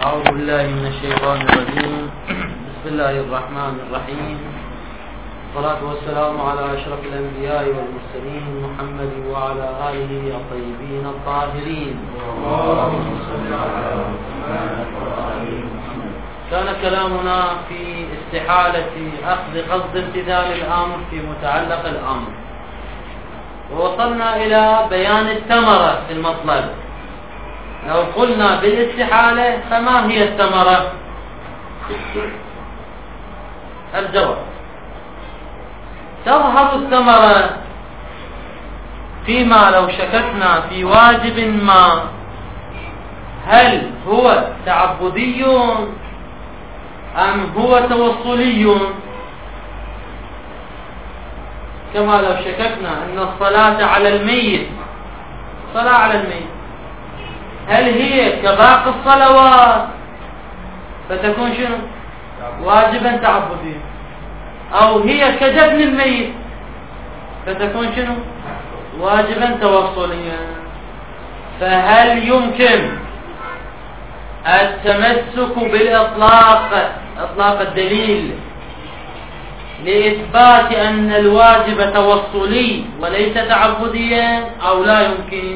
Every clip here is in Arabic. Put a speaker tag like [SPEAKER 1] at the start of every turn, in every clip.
[SPEAKER 1] أعوذ بالله من الشيطان الرجيم. بسم الله الرحمن الرحيم. الصلاة والسلام على أشرف الأنبياء والمرسلين محمد وعلى آله الطيبين الطاهرين. كان كلامنا في استحالة أخذ قصد امتثال الأمر في متعلق الأمر، ووصلنا إلى بيان الثمرة في المطلب. لو قلنا بالاستحالة فما هي الثمرة؟ الجواب: تظهر الثمرة فيما لو شككنا في واجب ما هل هو تعبدي أم هو توصلي، كما لو شككنا أن الصلاة على الميت، صلاة على الميت هل هي كباقي الصلوات فتكون شنو؟ واجبا تعبديا، أو هي كدفن الميت فتكون شنو؟ واجبا توصليا. فهل يمكن التمسك بالإطلاق، إطلاق الدليل، لإثبات أن الواجب توصلي وليس تعبديا، أو لا يمكن؟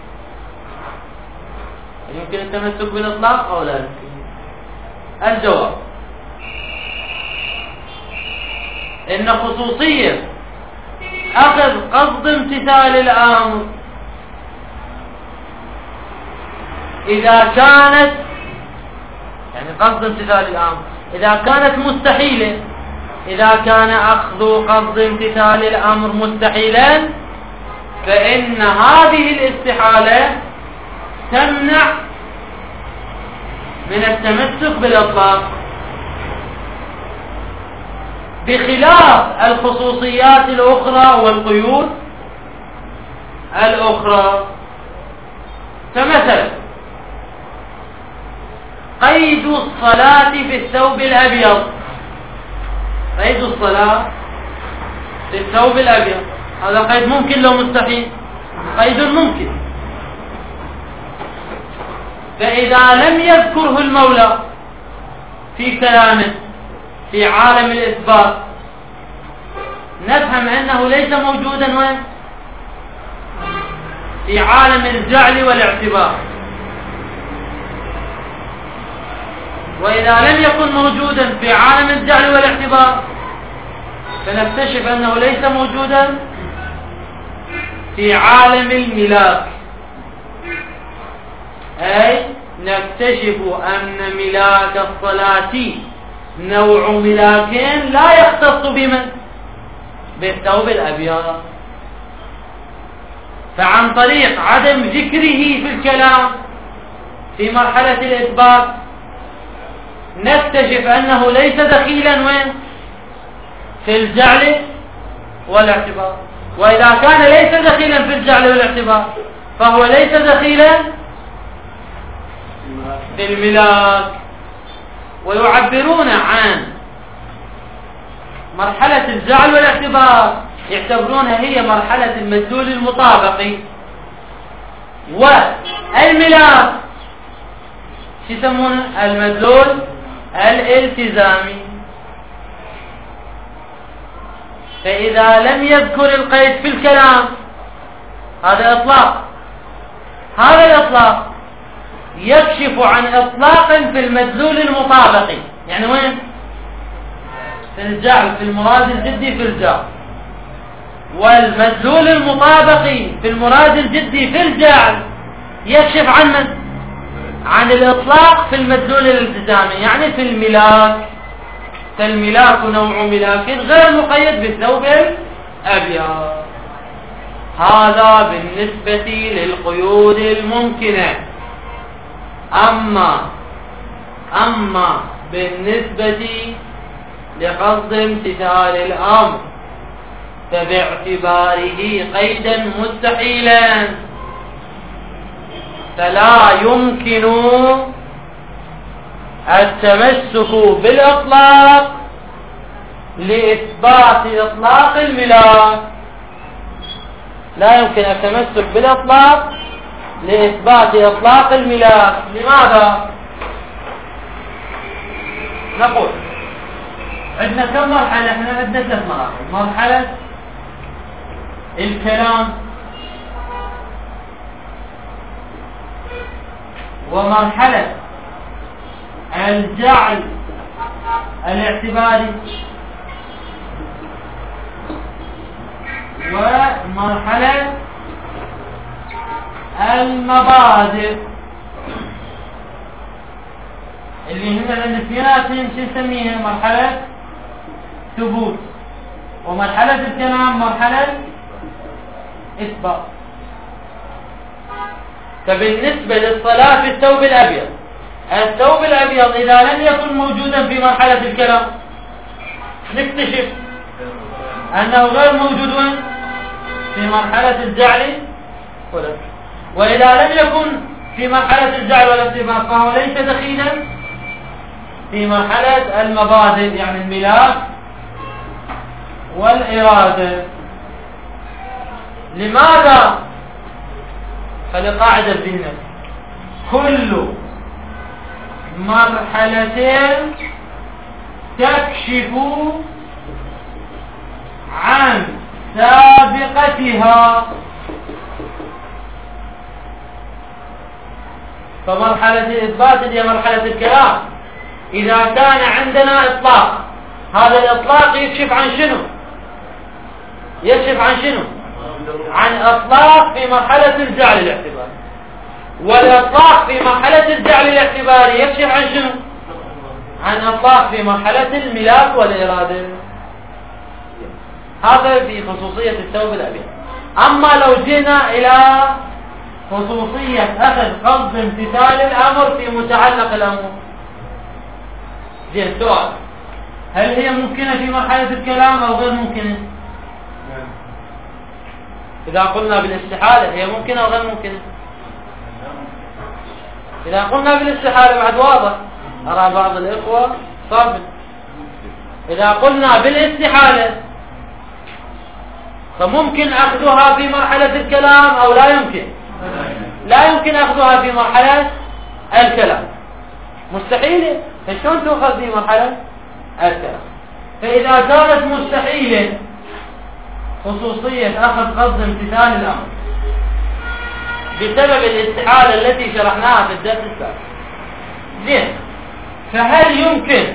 [SPEAKER 1] يمكن التمسك بالإطلاق أو لا يمكن؟ الجواب: إن خصوصية أخذ قصد امتثال الأمر إذا كانت، يعني قصد امتثال الأمر إذا كانت مستحيلة، إذا كان أخذ قصد امتثال الأمر مستحيلا، فإن هذه الاستحالة تمنع من التمسك بالإطلاق، بخلاف الخصوصيات الأخرى والقيود الأخرى. فمثلا قيد الصلاة في الثوب الأبيض، قيد الصلاة في الثوب الأبيض هذا قيد ممكن لو مستحيل؟ قيد ممكن. فإذا لم يذكره المولى في كلامه في عالم الإثبات، نفهم أنه ليس موجودا وين؟ في عالم الجعل والاعتبار. وإذا لم يكن موجودا في عالم الجعل والاعتبار، فنكتشف أنه ليس موجودا في عالم الملاك، أي نكتشف أن ملاك الصلاة نوع ملاكين لا يختص بمن؟ بالثوب الأبيض. فعن طريق عدم ذكره في الكلام في مرحلة الإثبات نكتشف أنه ليس دخيلا وين؟ في الجعل والاعتبار. وإذا كان ليس دخيلا في الجعل والاعتبار فهو ليس دخيلا في الملاك. ويعبرون عن مرحلة الجعل والاعتبار، يعتبرونها هي مرحلة المدلول المطابقي، والملاك يسمونه المدلول الالتزامي. فإذا لم يذكر القيد في الكلام هذا إطلاق، هذا الإطلاق يكشف عن إطلاق في المدلول المطابقي، يعني وين؟ في الجعل، في المراد الجدي في الجعل. والمدلول المطابقي في المراد الجدي في الجعل يكشف عن من؟ عن الإطلاق في المدلول الالتزامي، يعني في الملاك. فالملاك نوع ملاك غير مقيد بالثوب الأبيض. هذا بالنسبة للقيود الممكنة. أما بالنسبة لقصد امتثال الأمر فباعتباره قيدا مستحيلا فلا يمكن التمسك بالإطلاق لإثبات إطلاق الملاك. لا يمكن التمسك بالإطلاق لإثبات إطلاق الملاك. لماذا؟ نقول عندنا كم مرحلة؟ احنا عندنا 3 مراحل: مرحلة الكلام، ومرحلة الجعل الاعتباري، ومرحلة المبادئ اللي هنا الانفيات شو نسميها؟ مرحلة ثبوت. ومرحلة الكلام مرحلة إثبات. فبالنسبة للصلاة في الثوب الأبيض، الثوب الأبيض إذا لم يكن موجودا في مرحلة الكلام نكتشف أنه غير موجود في مرحلة الجعل، وإذا لم يكن في مرحلة الجعل والاعتبار فهو ليس دخيلا في مرحلة المبادئ، يعني الملاك والإرادة. لماذا؟ فلقاعدة الذهن: كل مرحلتين تكشف عن سابقتها. فمرحلة الإثبات هي مرحلة الكلام. إذا كان عندنا إطلاق، هذا الإطلاق يكشف عن شنو؟ يكشف عن شنو؟ عن إطلاق في مرحلة الجعل الاعتباري. والإطلاق في مرحلة الجعل الاعتباري يكشف عن شنو؟ عن إطلاق في مرحلة الملاك والإرادة. هذا في خصوصية الثوب الأبيض. أما لو جينا إلى خصوصية أخذ قصد امتثال الأمر في متعلق الأمر، زين سؤال: هل هي ممكنة في مرحلة الكلام أو غير ممكنة؟ إذا قلنا بالاستحالة هي ممكنة أو غير ممكنة؟ إذا قلنا بالاستحالة بعد واضح، أرى بعض الإخوة صابر. إذا قلنا بالاستحالة فممكن أخذها في مرحلة الكلام أو لا يمكن؟ لا يمكن أخذها في مرحلة الكلام، مستحيلة. فشلون تأخذ في مرحلة الكلام؟ فإذا كانت مستحيلة خصوصية أخذ قصد امتثال الأمر بسبب الاستحالة التي شرحناها في الدرس السابق، زين، فهل يمكن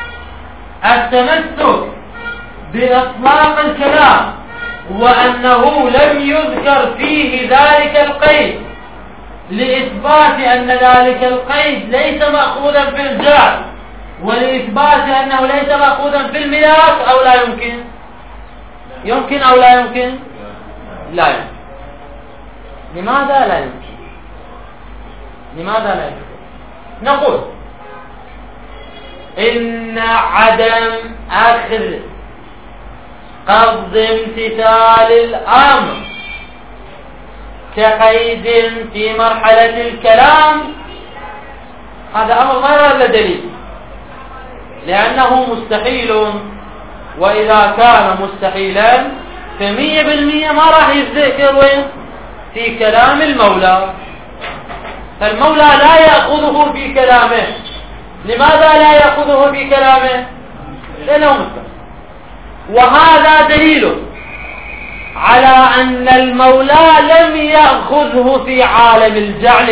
[SPEAKER 1] التمسك بإطلاق الكلام وأنه لم يذكر فيه ذلك القيد لإثبات أن ذلك القيد ليس مأخوذا في الجعل ولإثبات أنه ليس مأخوذا في الملاك، أو لا يمكن؟ يمكن أو لا يمكن؟ لا يمكن. لماذا لا يمكن؟ لماذا لا يمكن؟ نقول إن عدم أخذ قصد امتثال الأمر كقيد في مرحلة الكلام هذا أمر غير له دليل، لأنه مستحيل، وإذا كان مستحيلا ف100% ما راح يذكر وين؟ في كلام المولى. فالمولى لا يأخذه في كلامه. لماذا لا يأخذه في كلامه؟ لأنه مستحيل. وهذا دليل على أن المولى لم يأخذه في عالم الجعل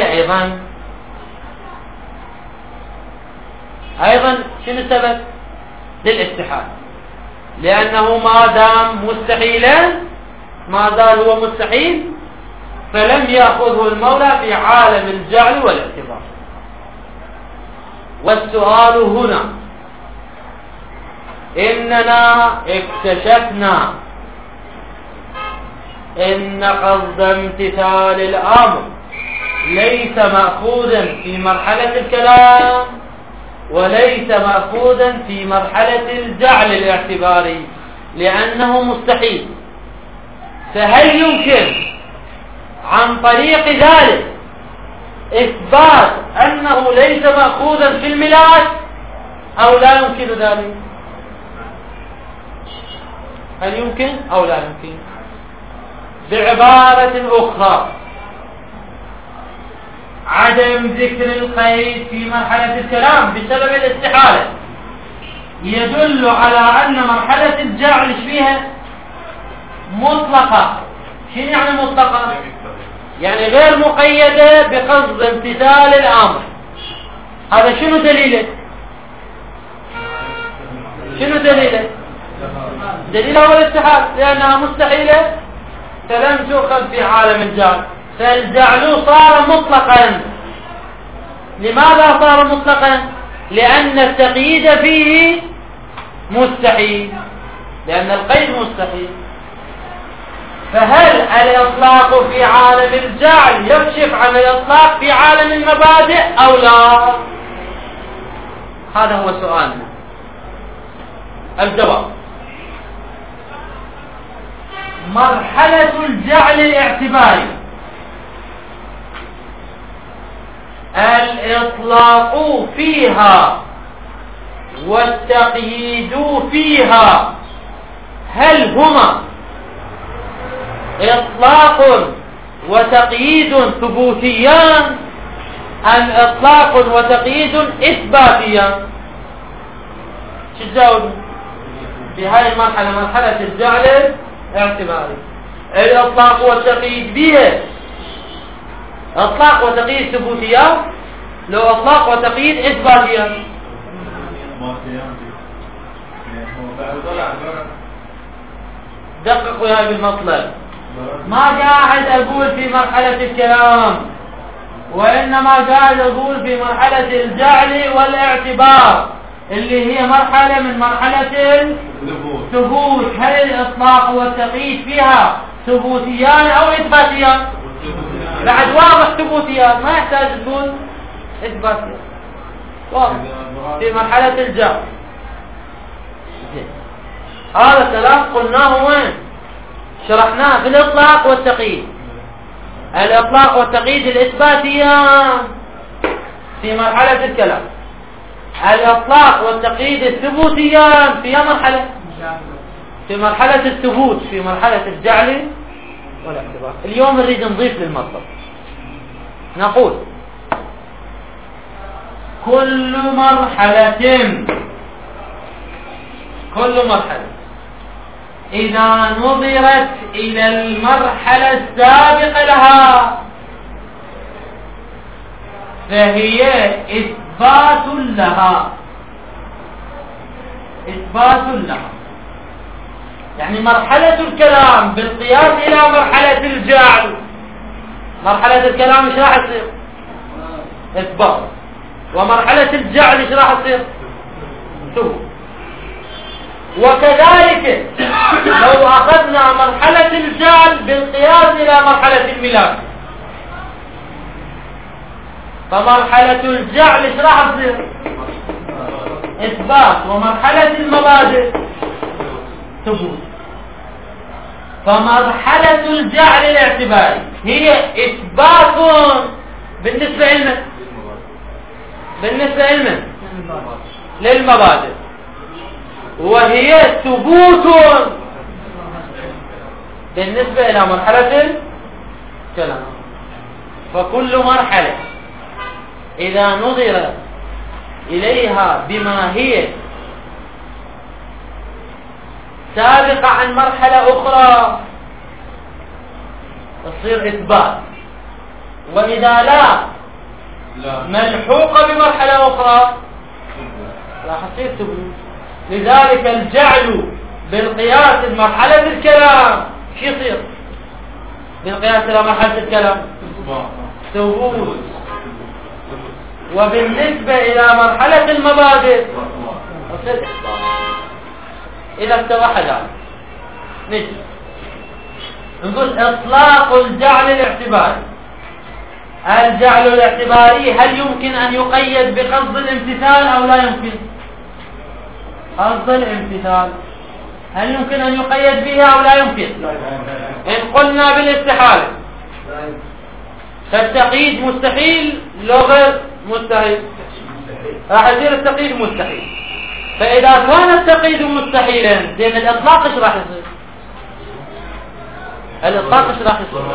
[SPEAKER 1] أيضا شنو السبب؟ للاستحالة، لأنه ما دام مستحيلا، ما زال هو مستحيل، فلم يأخذه المولى في عالم الجعل والاعتبار. والسؤال هنا: إننا اكتشفنا إن قصد امتثال الأمر ليس مأخوذا في مرحلة الكلام وليس مأخوذا في مرحلة الجعل الاعتباري لأنه مستحيل. فهل يمكن عن طريق ذلك إثبات أنه ليس مأخوذا في الملاك أو لا يمكن ذلك؟ هل يمكن أو لا يمكن؟ بعبارة أخرى: عدم ذكر القيد في مرحلة الكلام بسبب الاستحالة يدل على أن مرحلة الجعل فيها مطلقة. شنو يعني مطلقة؟ يعني غير مقيدة بقصد امتثال الأمر. هذا شنو دليله؟ شنو دليله؟ دليله هو الاتحاد، لأنها مستحيلة فلم تؤخذ في عالم الجعل، فالجعل صار مطلقا. لماذا صار مطلقا؟ لأن التقييد فيه مستحيل، لأن القيد مستحيل. فهل الإطلاق في عالم الجعل يكشف عن الإطلاق في عالم المبادئ أو لا؟ هذا هو سؤالنا. الجواب: مرحلة الجعل الاعتباري الإطلاق فيها والتقييد فيها هل هما إطلاق وتقييد ثبوتيان أم إطلاق وتقييد إثباتيان؟ شو تجاوب في هاي المرحلة، مرحلة الجعل الاعتباري؟ الإطلاق والتقييد بها إطلاق وتقييد ثبوتيان، لو إطلاق وتقييد إثباتيان. دققوا هذا المطلب. ما قاعد أقول في مرحلة الكلام، وإنما قاعد أقول في مرحلة الجعل والاعتبار اللي هي مرحلة من مرحلة الثبوت. هل الإطلاق والتقييد فيها ثبوتيان أو إثباتيان؟ بعد واضح ثبوتيان، ما يحتاج تقول إثباتيان، واضح في مرحلة الجعل. هذا الكلام قلناه وين؟ شرحناه في الإطلاق والتقييد. الإطلاق والتقييد الإثباتيان في مرحلة الكلام، الإطلاق والتقييد الثبوتيان في مرحلة، في مرحلة الثبوت، في مرحلة الجعل والاعتبار. اليوم نريد نضيف للمطلب، نقول كل مرحلة إذا نظرت إلى المرحلة السابقة لها فهي إثبات لها. يعني مرحلة الكلام بالقياس إلى مرحلة الجعل، مرحلة الكلام ايش راح تصير؟ إثبات. ومرحلة الجعل ايش راح تصير؟ ثبوت. وكذلك لو أخذنا مرحلة الجعل بالقياس إلى مرحلة الميلاد، فمرحلة الجعل ايش راح تصير؟ إثبات. ومرحلة المبادئ ثبوت. فمرحلة الجعل الاعتباري هي إثبات بالنسبة لمن؟ للمبادئ، وهي ثبوت بالنسبة إلى مرحلة الكلام. فكل مرحلة إذا نظر إليها بما هي سابقة عن مرحلة أخرى تصير إثبات، وإذا لا ملحوقة بمرحلة أخرى راح تصير ثبوت. لذلك الجعل بالقياس لمرحلة الكلام شو يصير؟ بالقياس إلى مرحلة الكلام ثبوت. وبالنسبة إلى مرحلة المبادئ تصير إثبات. إذا اتضح ذلك نجي نقول إطلاق الجعل الاعتباري. الجعل الاعتباري هل يمكن أن يقيد بقصد الامتثال أو لا يمكن؟ قصد الامتثال هل يمكن أن يقيد بها أو لا يمكن؟ إن قلنا بالاستحالة فالتقييد مستحيل لو غير مستحيل راح يصير التقييد مستحيل. فإذا كان التقييد مستحيلا زين الإطلاق ايش راح يصير؟ الإطلاق ايش راح يصير؟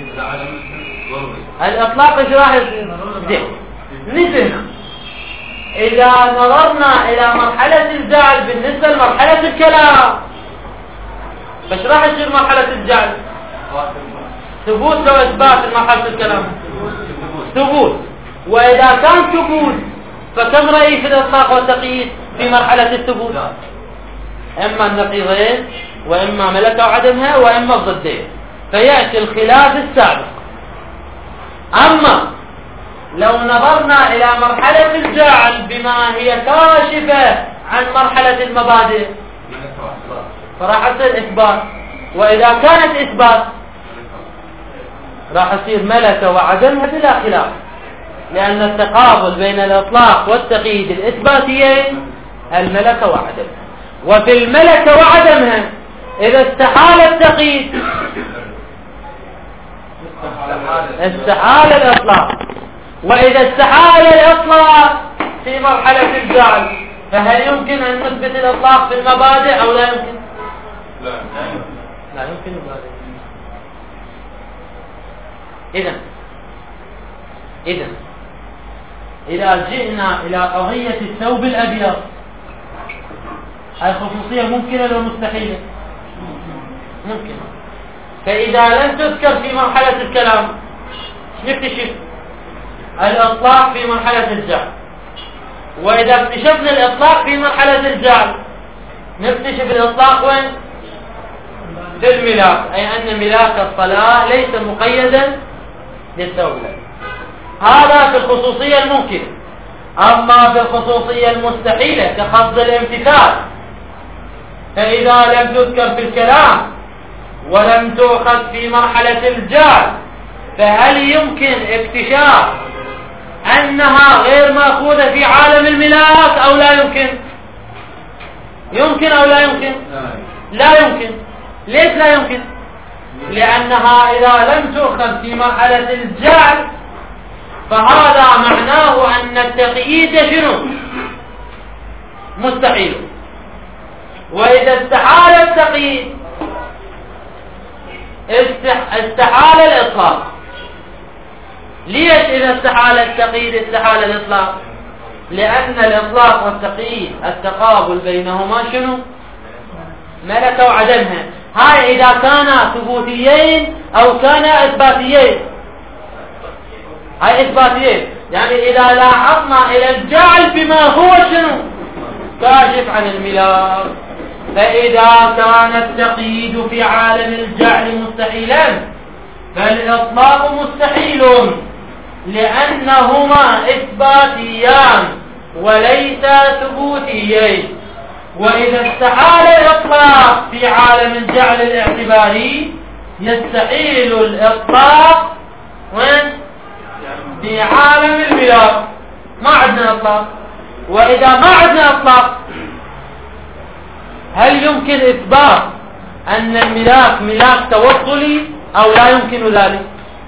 [SPEAKER 1] الإطلاق ايش راح يصير؟ زين نزل إذا نظرنا إلى مرحلة الجعل بالنسبة لمرحلة الكلام، فايش راح يصير مرحلة الجعل؟ ثبوت لو إثبات مرحلة الكلام؟ ثبوت. وإذا كان ثبوت فكم رأي في الإطلاق والتقييد في مرحلة الثبوت؟ إما النقيضين، وإما ملكة وعدمها، وإما الضدين، فيأتي الخلاف السابق. أما لو نظرنا إلى مرحلة الجعل بما هي كاشفة عن مرحلة المبادئ فراح يصير إثبات، وإذا كانت إثبات راح يصير ملكة وعدمها بلا خلاف، لأن التقابل بين الإطلاق والتقييد الإثباتيين الملكة وعدمها. وفي الملكة وعدمها إذا استحال التقييد استحال الإطلاق، وإذا استحال الإطلاق في مرحلة الجعل فهل يمكن أن نثبت الإطلاق في المبادئ أو لا يمكن؟ لا يمكن المبادئ. إذا جئنا إلى قضية الثوب الأبيض، الخصوصية ممكنة ولا مستحيلة؟ ممكنة. فإذا لم تذكر في مرحلة الكلام نكتشف الإطلاق في مرحلة الجعل، وإذا اكتشفنا الإطلاق في مرحلة الجعل نكتشف الإطلاق وين؟ في الملاك، أي أن ملاك الصلاة ليس مقيدا للثوب. هذا في الخصوصية الممكنة. أما في الخصوصية المستحيلة كخفض الامتثال، فإذا لم تذكر في الكلام ولم تؤخذ في مرحلة الجعل فهل يمكن اكتشاف أنها غير مأخوذة في عالم الملاك أو لا يمكن؟ يمكن أو لا يمكن؟ لا يمكن. ليش لا يمكن؟ لأنها إذا لم تؤخذ في مرحلة الجعل فهذا معناه أن التقييد شنو؟ مستحيل. وإذا استحال التقييد استحال الإطلاق. ليش إذا استحال التقييد استحال الإطلاق؟ لأن الإطلاق والتقييد التقابل بينهما شنو؟ ملكة وعدمها. هاي إذا كانا ثبوتيين أو كانا إثباتيين. هاي إثباتيين، يعني إذا لاحظنا إلى الجعل بما هو شنو؟ كاشف عن الملاك. فإذا كان التقييد في عالم الجعل مستحيلا فالإطلاق مستحيل، لأنهما إثباتيان وليس ثبوتيين. وإذا استحال الإطلاق في عالم الجعل الاعتباري يستحيل الإطلاق وين؟ في عالم الملاك. ما عندنا إطلاق. وإذا ما عندنا إطلاق هل يمكن إثبات أن الملاك ملاك توصلي أو لا يمكن ذلك؟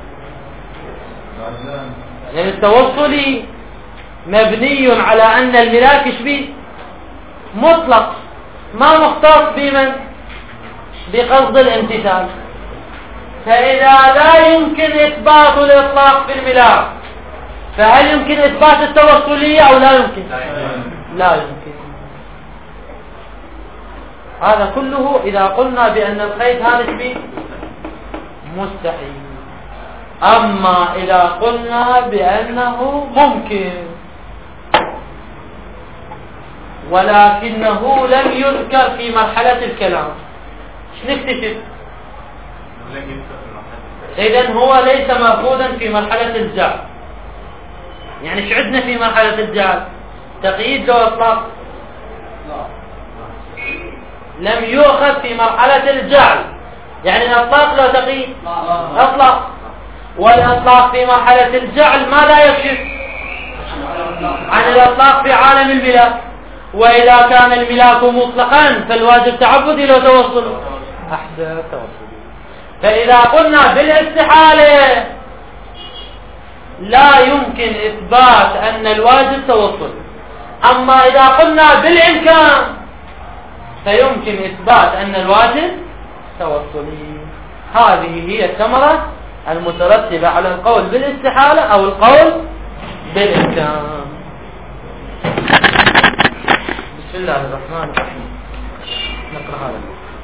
[SPEAKER 1] يعني التوصلي مبني على أن الملاك شبيه مطلق ما مختص بمن؟ بقصد الامتثال. فإذا لا يمكن إثبات الإطلاق في الملاك فهل يمكن إثبات التوصلية أو لا يمكن؟ لا يمكن. هذا كله إذا قلنا بأن القيد هذا شبيه مستحيل. أما إذا قلنا بأنه ممكن ولكنه لم يذكر في مرحلة الكلام ايش نكتشف؟ إذن هو ليس مأخوذا في مرحلة الجعل. يعني ايش عندنا في مرحلة الجعل؟ تقييد لو إطلاق لم يؤخذ في مرحلة الجعل، يعني الإطلاق لو تقييد إطلاق. والإطلاق في مرحلة الجعل ماذا يكشف؟ عن الإطلاق في عالم الملاك. وإذا كان الملاك مطلقا فالواجب تعبدي لو توصل أحسن توصل. فإذا قلنا بالاستحالة لا يمكن إثبات أن الواجب توصل. أما إذا قلنا بالإمكان فيمكن إثبات أن الواجب توصلي. هذه هي الثمرة المترتبة على القول بالاستحالة أو القول بالإمكان. الله الرحمن الرحيم. نقرأ هذا.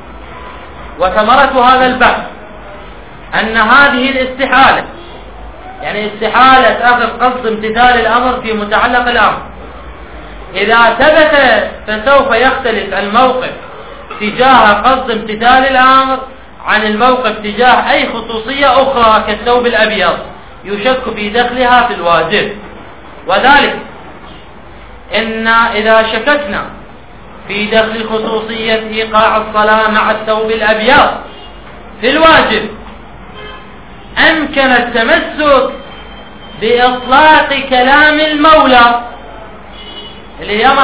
[SPEAKER 1] وثمرة هذا البحث أن هذه الاستحالة، يعني استحالة أخذ قصد امتثال الأمر في متعلق الأمر، إذا ثبت فسوف يختلف الموقف تجاه قصد امتثال الأمر عن الموقف تجاه أي خصوصية أخرى كالثوب الأبيض يشك في دخلها في الواجب. وذلك إن إذا شككنا في دخل خصوصية إيقاع الصلاة مع الثوب الأبيض في الواجب أمكن التمسك بإطلاق كلام المولى اللي هي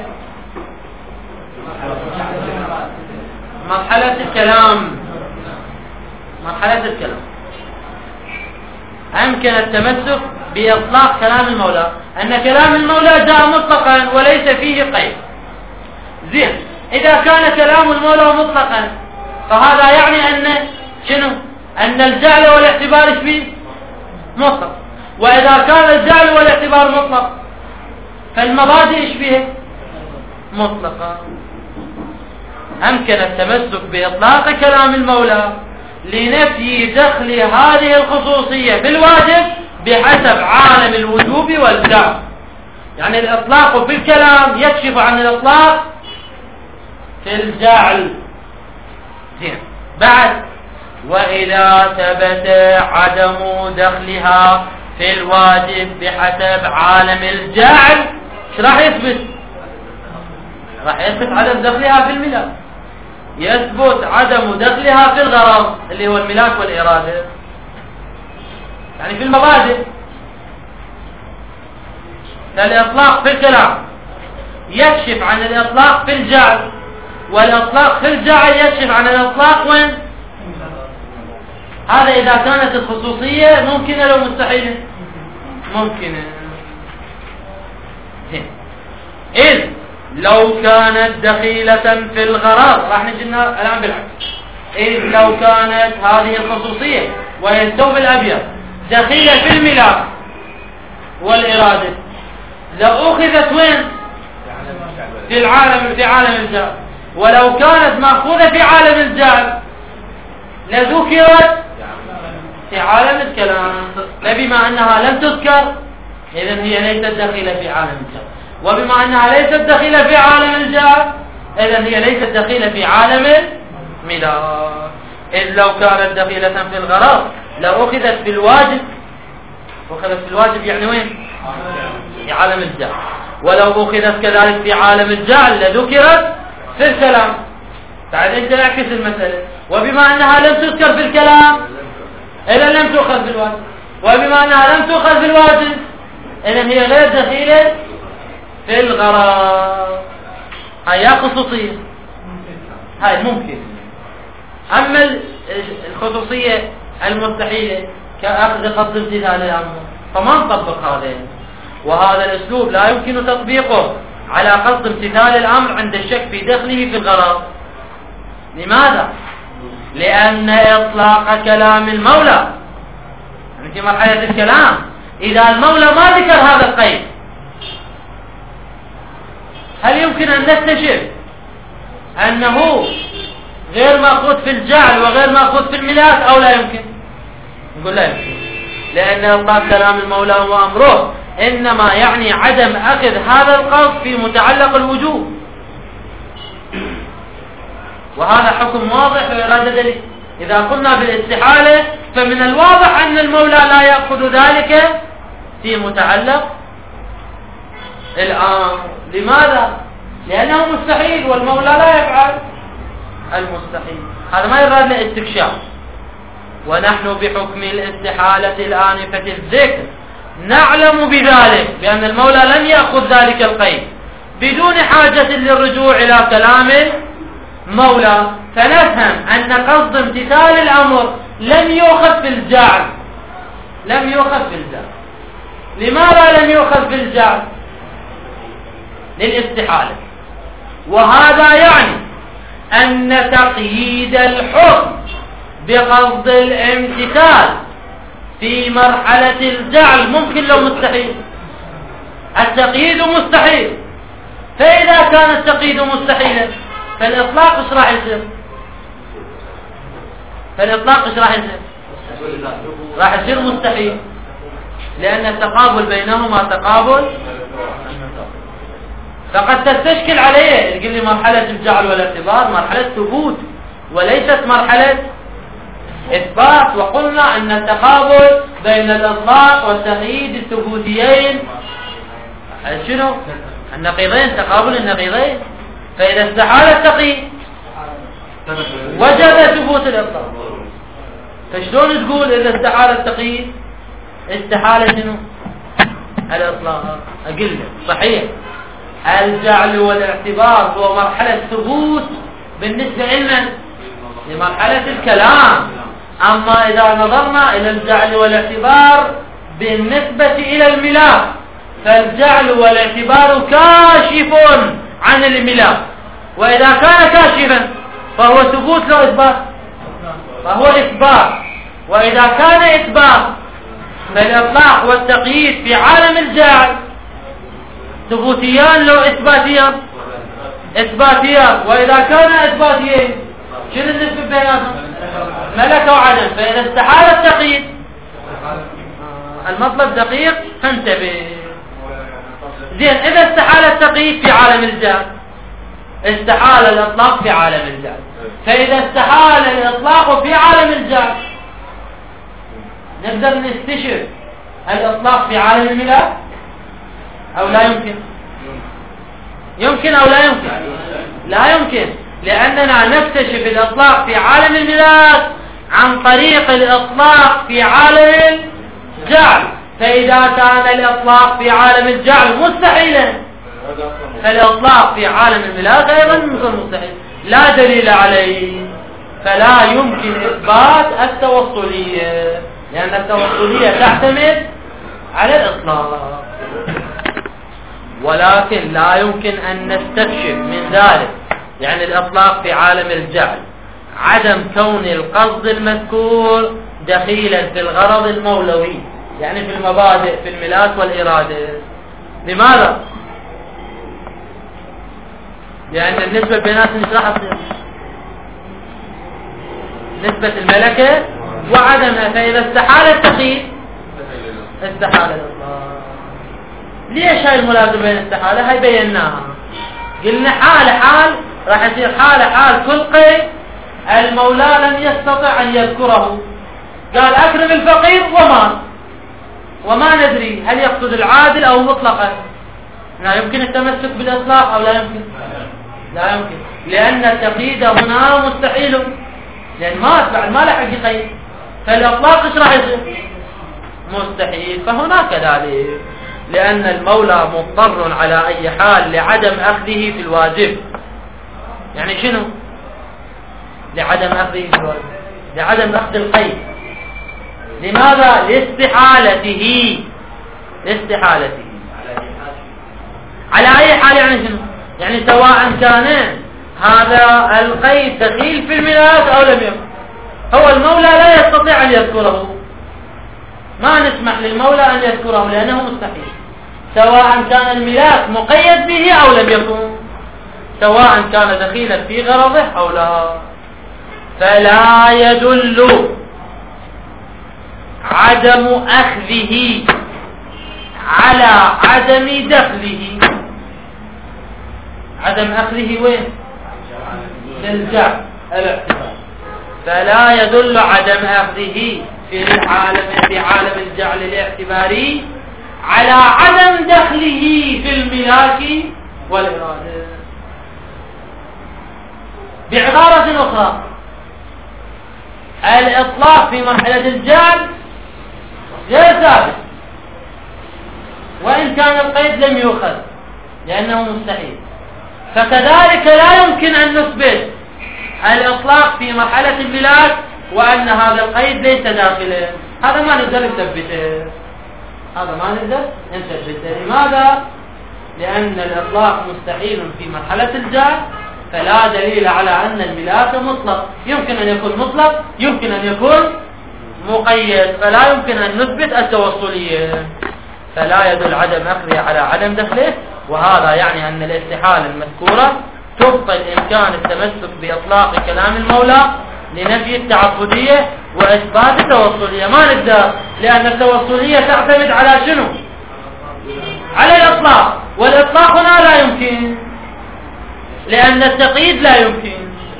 [SPEAKER 1] مرحلة الكلام. أمكن التمسك بإطلاق كلام المولى، أن كلام المولى جاء مطلقا وليس فيه قيد. زين، إذا كان كلام المولى مطلقا فهذا يعني أن شنو؟ أن الجعل والاعتبار فيه مطلق. وإذا كان الجعل والاعتبار مطلق فالمبادئ ايش فيه؟ مطلقة. أمكن التمسك بإطلاق كلام المولى لنفي دخل هذه الخصوصية في الواجب بحسب عالم الوجوب والجعل. يعني الإطلاق في الكلام يكشف عن الإطلاق في الجعل. زين، بعد وإذا ثبت عدم دخلها في الواجب بحسب عالم الجعل، ايش راح يثبت؟ راح يثبت عدم دخلها في الملاك، يثبت عدم دخلها في الغرض اللي هو الملاك والإرادة، يعني في المبادئ. الإطلاق في الكلام يكشف عن الإطلاق في الجعل، والإطلاق في الجعل يكشف عن الإطلاق وين؟ هذا إذا كانت الخصوصية ممكنة لو مستحيلة؟ ممكنة. إذ لو كانت دخيلة في الغرض، راح نجي الآن بالعكس. إذ لو كانت هذه الخصوصية وهي الثوب الأبيض دخيلة في الملاك والإرادة لأخذت وين؟ في عالم الجعل. ولو كانت مأخوذة في عالم الجعل لذكرت في عالم الكلام. بما أنها لم تذكر إذن هي ليست دخيلة في عالم الجعل، وبما أنها ليست دخيلة في عالم الجعل إذن هي ليست دخيلة في عالم الملاك. إذ لو كانت دخيلة في الغرض لأخذت في الواجب. أخذت في الواجب يعني وين؟ في عالم الجعل. ولو أخذت كذلك في عالم الجعل لذكرت في الكلام. بعد أنت نعكس المسألة، وبما أنها لم تذكر في الكلام إذن لم تؤخذ في الواجب، وبما أنها لم تؤخذ في الواجب إذن هي غير دخيلة في الغرض. هاي خصوصية، هاي ممكن. أما الخصوصية المستحيلة كأخذ قصد امتثال الأمر فما نطبق هذا. وهذا الأسلوب لا يمكن تطبيقه على قصد امتثال الأمر عند الشك في دخله في الغرض. لماذا؟ لأن إطلاق كلام المولى يعني في مرحلة الكلام إذا المولى ما ذكر هذا القيد، هل يمكن أن نكتشف أنه غير مأخوذ في الجعل وغير مأخوذ في الملاك أو لا يمكن؟ نقول لا يمكن، لأن إطلاق كلام المولى وأمره إنما يعني عدم أخذ هذا القصد في متعلق الوجوب، وهذا حكم واضح وإرادة دليل. إذا قلنا بالاستحالة فمن الواضح أن المولى لا يأخذ ذلك في متعلق الأمر. لماذا؟ لأنه مستحيل والمولى لا يفعل المستحيل. هذا ما يراد له استكشاف. ونحن بحكم الاستحالة الآنفة الذكر نعلم بذلك بأن المولى لم يأخذ ذلك القيد بدون حاجة للرجوع إلى كلام المولى، فنفهم أن قصد امتثال الأمر لم يؤخذ في الجعل. لم يؤخذ في الجعل. لماذا لم يؤخذ في الجعل؟ للاستحالة. وهذا يعني أن تقييد الحكم بقصد الامتثال في مرحلة الجعل ممكن لو مستحيل. التقييد مستحيل فإذا كان التقييد مستحيلا فالإطلاق ايش راح يصير؟ راح يصير مستحيل، لأن التقابل بينهما تقابل. فقد تستشكل عليه تقول لي مرحلة الجعل والاعتبار مرحلة ثبوت وليست مرحلة إثبات، وقلنا أن التقابل بين الإطلاق والتقييد الثبوتيين شنو؟ النقيضين، تقابل النقيضين. فإذا استحال التقييد وجب ثبوت الإطلاق. فشلون تقول إذا استحال التقييد استحال شنو؟ الإطلاق. أقول لك صحيح الجعل والاعتبار هو مرحلة ثبوت بالنسبة لمرحلة الكلام. أما إذا نظرنا إلى الجعل والاعتبار بالنسبة إلى الملاك فالجعل والاعتبار كاشف عن الملاك، وإذا كان كاشفا فهو ثبوت لو إثبات فهو إثبات، وإذا كان إثبات فالإطلاق والتقييد في عالم الجعل ثبوتيان لو إثباتيان، وإذا كان إثباتيين شنو النسبة بيناتهم؟ ملكة وعدم. فإذا استحال التقييد المطلب دقيق فانتبه زين. إذا استحال التقييد في عالم الجعل استحال الإطلاق في عالم الجعل. فإذا استحال الإطلاق في عالم الجعل نقدر نستشف الإطلاق في عالم الملاك أو لا يمكن؟ يمكن أو لا يمكن؟ لا يمكن، لأننا نكتشف الإطلاق في عالم الملاك عن طريق الإطلاق في عالم الجعل. فإذا كان الإطلاق في عالم الجعل مستحيلا فالإطلاق في عالم الملاك أيضا مستحيل لا دليل عليه، فلا يمكن إثبات التوصلية، لأن التوصلية تعتمد على الإطلاق. ولكن لا يمكن أن نستكشف من ذلك يعني الإطلاق في عالم الجعل عدم كون القصد المذكور دخيلا في الغرض المولوي، يعني في المبادئ في الملاك والإرادة. لماذا؟ لأن النسبة بيناتهم ايش راح تصير؟ نسبة الملكة وعدمها. فإذا استحال التقييد استحال الإطلاق. ليش هاي الملازمة بين استحالة؟ هاي بيناها، قلنا حال راح يصير حال كل قيد المولى لم يستطع أن يذكره. قال أكرم الفقير وما ندري هل يقصد العادل أو مطلقا. لا يمكن التمسك بالإطلاق أو لا يمكن؟ لا يمكن، لأن التقييد هنا مستحيل، لأن ما لحق يقيد. فالإطلاق ايش راح يصير؟ مستحيل. فهنا كذلك لأن المولى مضطر على أي حال لعدم أخذه في الواجب. يعني شنو؟ لعدم أخذه في الواجب، لعدم أخذ القيد. لماذا؟ لاستحالته على أي حال. يعني شنو؟ يعني سواء كان هذا القيد دخيل في الملاك أو لم يكن، هو المولى لا يستطيع أن يذكره، ما نسمح للمولى أن يذكره لأنه مستحيل، سواء كان الملاك مقيد به أو لم يكن، سواء كان دخيلا في غرضه أو لا. فلا يدل عدم أخذه على عدم دخله. عدم أخذه وين؟ للجعل الاعتبار. فلا يدل عدم أخذه في عالم الجعل الاعتباري على عدم دخله في الملاك والإرادة. بعبارة أخرى الإطلاق في مرحلة الجعل غير ثابت، وإن كان القيد لم يؤخذ لأنه مستحيل. فكذلك لا يمكن أن نثبت الإطلاق في مرحلة الملاك وأن هذا القيد ليس داخله. هذا ما نقدر نثبته، لماذا؟ لأن الإطلاق مستحيل في مرحلة الجعل، فلا دليل على أن الملاك مطلق. يمكن أن يكون مطلق، يمكن أن يكون مقيد، فلا يمكن أن نثبت التوصلية. فلا يدل عدم أخذه على عدم دخله وهذا يعني أن الاستحالة المذكورة تبطل إمكان التمسك بإطلاق كلام المولى لنفي التعبدية وإثبات التوصلية. ما نقدر، لأن التوصلية تعتمد على شنو؟ على الإطلاق، والإطلاق هنا لا يمكن، لأن التقييد لا يمكن،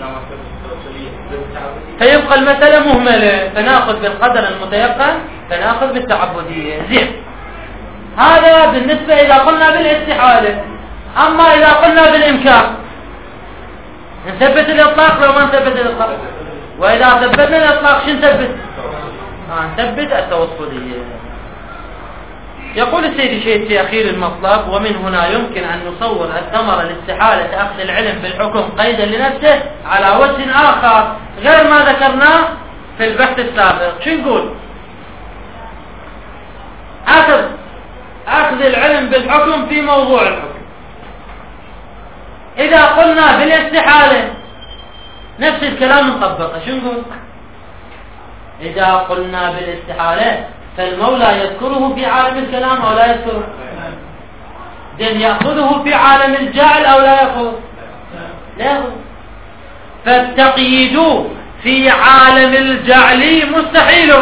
[SPEAKER 1] فيبقى المسألة مهملة، فنأخذ بالقدر المتيقن، فنأخذ بالتعبدية. زين، هذا بالنسبة إذا قلنا بالاستحالة. أما إذا قلنا بالإمكان نثبت الإطلاق لو ما نثبت الإطلاق؟ وإذا ثبتنا الإطلاق شو نثبت؟ نثبت التوصلية. يقول السيد الشيخ في أخير المطلب: ومن هنا يمكن أن نصور الثمرة لاستحالة أخذ العلم بالحكم قيدا لنفسه على وجه آخر غير ما ذكرناه في البحث السابق. شو نقول؟ أخذ العلم بالحكم في موضوع الحكم. إذا قلنا بالاستحالة نفس الكلام نطبقه. شو نقول؟ إذا قلنا بالاستحالة فالمولى يذكره في عالم الكلام أو لا يذكره؟ إذن يأخذه في عالم الجعل أو لا يأخذ؟ لا يأخذ. فالتقييد في عالم الجعل مستحيل.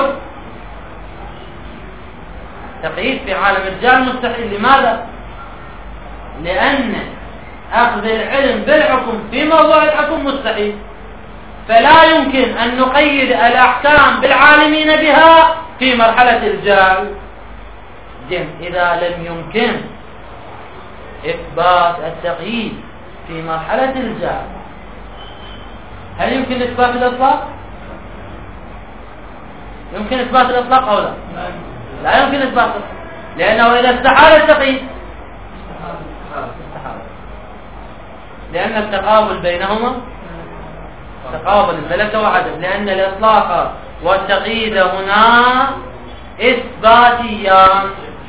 [SPEAKER 1] تقييد في عالم الجعل مستحيل. لماذا؟ لأن أخذ العلم بالحكم في موضوع الحكم مستحيل، فلا يمكن أن نقيد الأحكام بالعالمين بها في مرحلة الجعل. إذا لم يمكن إثبات التقييد في مرحلة الجعل، هل يمكن إثبات الإطلاق؟ يمكن إثبات الإطلاق أو لا؟ لا يمكن إثبات الإطلاق، لأنه إذا استحال التقييد، لأن التقابل بينهما تقابل الملكة وعدم، لأن الإطلاق والتقييد هنا إثباتيان.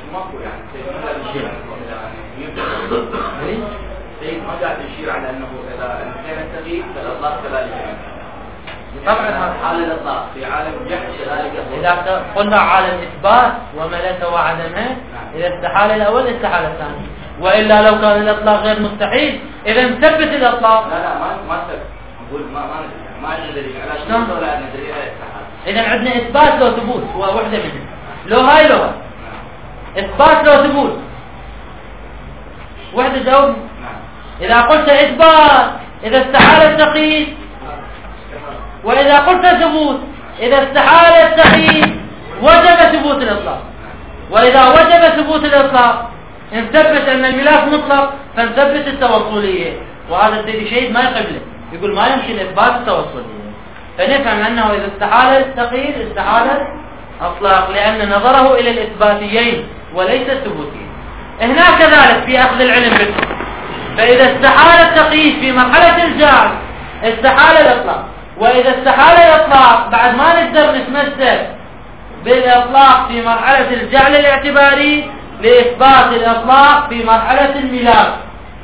[SPEAKER 2] سيد ما قاعد يشير على أنه إذا كان التقييد فالإطلاق كذلك.
[SPEAKER 1] طبعا
[SPEAKER 2] حال الإطلاق في عالم الجحش كذلك.
[SPEAKER 1] إذا قلنا عالم إثبات وملكة وعدمه، إذا استحال الأول استحال الثاني، وإلا لو كان الإطلاق غير مستحيل إذا نثبت الإطلاق.
[SPEAKER 2] لا ما ثبت. نقول ما عندنا دليل على شنو ولا عندنا دليل على الاستحالة.
[SPEAKER 1] إذا عندنا إثبات لو ثبوت، ووحدة منهم لو هاي لو هاي. إثبات لو ثبوت وحدة جاوب. إذا قلت إثبات إذا استحال التقييد، وإذا قلت ثبوت إذا استحال التقييد وجب ثبوت الإطلاق. وإذا وجب ثبوت الإطلاق نثبت أن الملاك مطلق فنثبت التوصلية. وهذا السيد شهيد ما يقبله، يقول ما يمكن إثبات التوصلية، فنفهم أنه إذا استحال التقييد استحال الإطلاق، لأن نظره إلى الإثباتيين وليس الثبوتيين. هنا كذلك في أخذ العلم بالحكم، فإذا استحال التقييد في مرحلة الجعل استحال الإطلاق، وإذا استحال الإطلاق بعد ما نقدر نتمسك بالإطلاق في مرحلة الجعل الاعتباري لإثبات الإطلاق في مرحلة الملاك،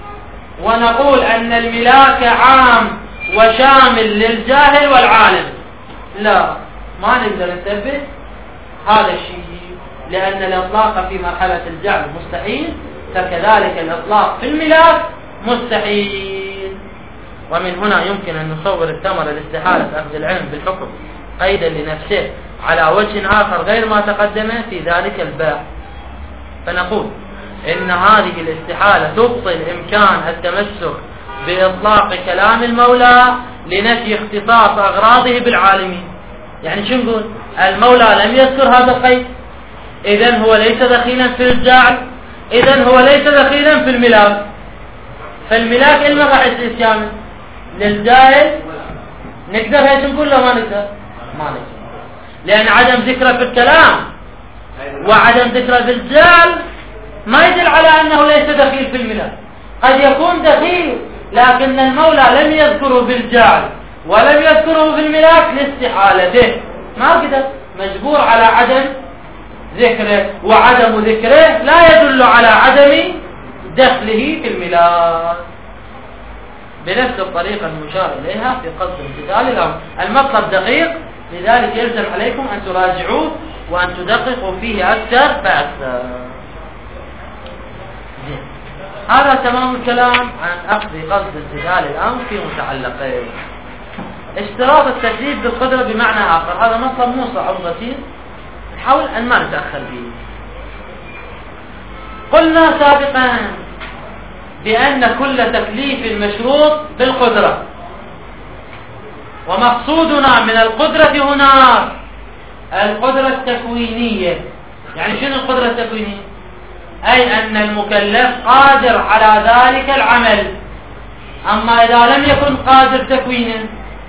[SPEAKER 1] ونقول أن الملاك عام وشامل للجاهل والعالم. لا، ما نقدر نثبت هذا الشيء، لأن الإطلاق في مرحلة الجعل مستحيل، فكذلك الإطلاق في الملاك مستحيل. ومن هنا يمكن أن نصور الثمرة لاستحالة أخذ العلم بالحكم قيدا لنفسه على وجه آخر غير ما تقدم في ذلك الباب، فنقول إن هذه الاستحالة تبطل إمكان التمسك بإطلاق كلام المولى لنفي اختصاص أغراضه بالعالمين. يعني شو نقول؟ المولى لم يذكر هذا القيد، إذن هو ليس دخيلا في الجعل، إذن هو ليس دخيلا في الملاك، فالملاك إلما راح يصير كامل. للجاهل نقدر هيك نقول له ما نقدر؟ ما نقدر، لأن عدم ذكره في الكلام وعدم ذكره في الجعل ما يدل على أنه ليس دخيل في الملاك. قد يكون دخيل لكن المولى لم يذكره في الجعل ولم يذكره في الملاك لاستحالته، ما قدر، مجبور على عدم ذكره، وعدم ذكره لا يدل على عدم دخله في الملاك. بنفس الطريقة المشار إليها في قصد امتثال الأمر. المطلب دقيق، لذلك يلزم عليكم أن تراجعوه وأن تدققوا فيه أكثر فأكثر. هذا تمام الكلام عن أخذ قصد امتثال الأمر في متعلقين. اشتراط التكليف بالقدرة بمعنى آخر، هذا مطلب مو صعب بسيط، نحاول أن ما نتأخر به. قلنا سابقا بأن كل تكليف مشروط بالقدرة، ومقصودنا من القدرة هنا القدرة التكوينية. يعني شنو القدرة التكوينية؟ أي أن المكلف قادر على ذلك العمل. أما إذا لم يكن قادر تكوينا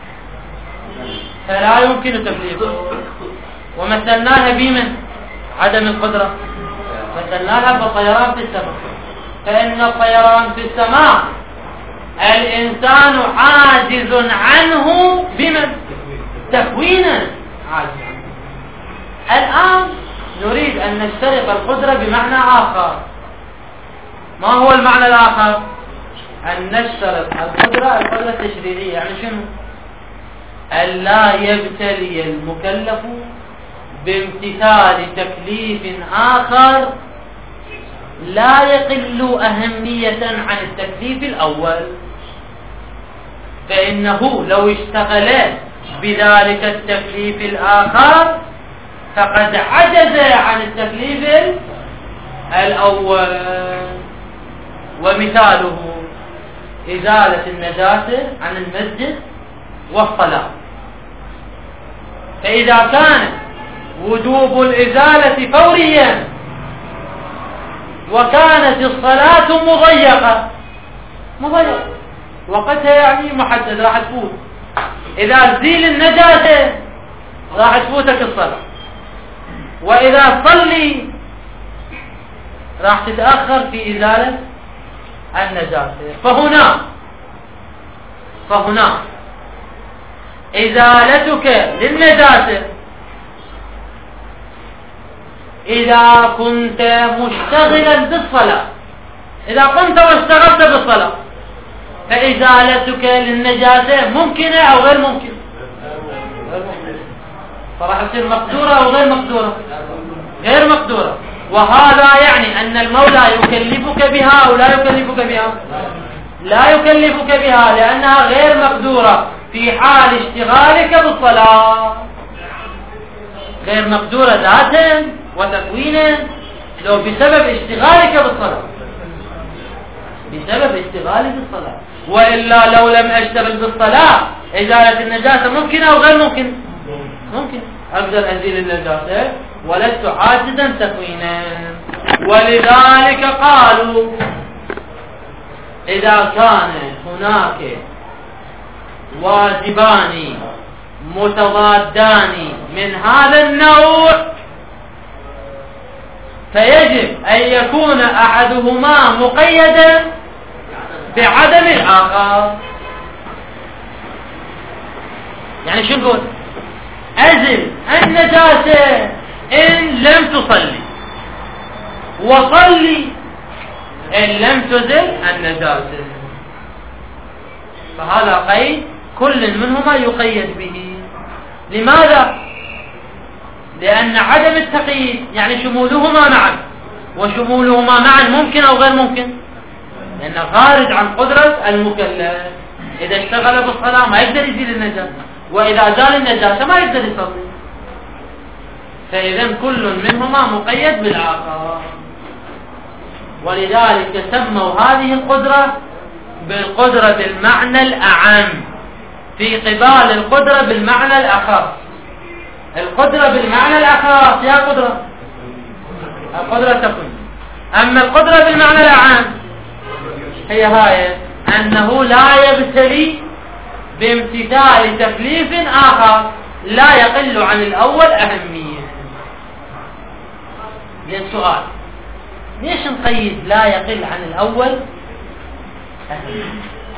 [SPEAKER 1] فلا يمكن تكليفه. ومثلناها بمن؟ عدم القدرة، مثلناها بالطيران في السماء، فإن الطيران في السماء الإنسان عاجز عنه بمن؟ تكوينا عاجز عنه. الآن نريد أن نشترط القدرة بمعنى آخر. ما هو المعنى الآخر؟ أن نشترط القدرة التشريعية. يعني شنو؟ ألا يبتلي المكلف بامتثال تكليف آخر لا يقل أهمية عن التكليف الأول، فإنه لو اشتغل بذلك التكليف الآخر فقد عجز عن التكليف الأول. ومثاله إزالة النجاسة عن المسجد والصلاة. فإذا كان وجوب الإزالة فوريا وكانت الصلاة مضيقة وقتها يعني محدد راح تفوت، إذا زيل النجاسة راح تفوتك الصلاة، وإذا صلي راح تتأخر في إزالة النجاسة. فهنا إزالتك للنجاسة إذا كنت مشتغلا بالصلاة، إذا قمت واشتغلت بالصلاة فإزالتك للنجاسة ممكنة أو غير ممكنة؟ فراح تصير مقدورة أو غير مقدورة؟ غير مقدورة. وهذا يعني أن المولى يكلفك بها أو لا يكلفك بها؟ لا يكلفك بها، لأنها غير مقدورة في حال اشتغالك بالصلاة. غير مقدورة ذاتا وتكوينا لو بسبب اشتغالك بالصلاة، بسبب اشتغالي بالصلاة. وإلا لو لم أشتغل بالصلاة إزالة النجاسة ممكن أو غير ممكن؟ ممكن، أقدر أزيل النجاسة ولست عاجزا تكوينا. ولذلك قالوا إذا كان هناك واجبان متضادان من هذا النوع فيجب أن يكون أحدهما مقيدا بعدم الآخر. يعني شو نقول؟ أزل النجاسة إن لم تصلي، وصلي إن لم تزل النجاسة. فهذا قيد كل منهما يقيد به. لماذا؟ لأن عدم التقييد يعني شمولهما معا، وشمولهما معا ممكن أو غير ممكن؟ لأنه خارج عن قدرة المكلف. إذا اشتغل بالصلاة ما يقدر يزيل النجاسة، وإذا زال النجاسة ما يقدر يصلي. فإذا كل منهما مقيد بالآخر. ولذلك سموا هذه القدرة بالقدرة بالمعنى الأعم في قبال القدرة بالمعنى الأخص. القدرة بالمعنى الأخص يا قدرة القدرة تكون، أما القدرة بالمعنى الأعم هي هاي أنه لا يبتلي بامتثال تكليف آخر لا يقل عن الأول أهمية. للسؤال ليش نقيد لا يقل عن الأول أهمية؟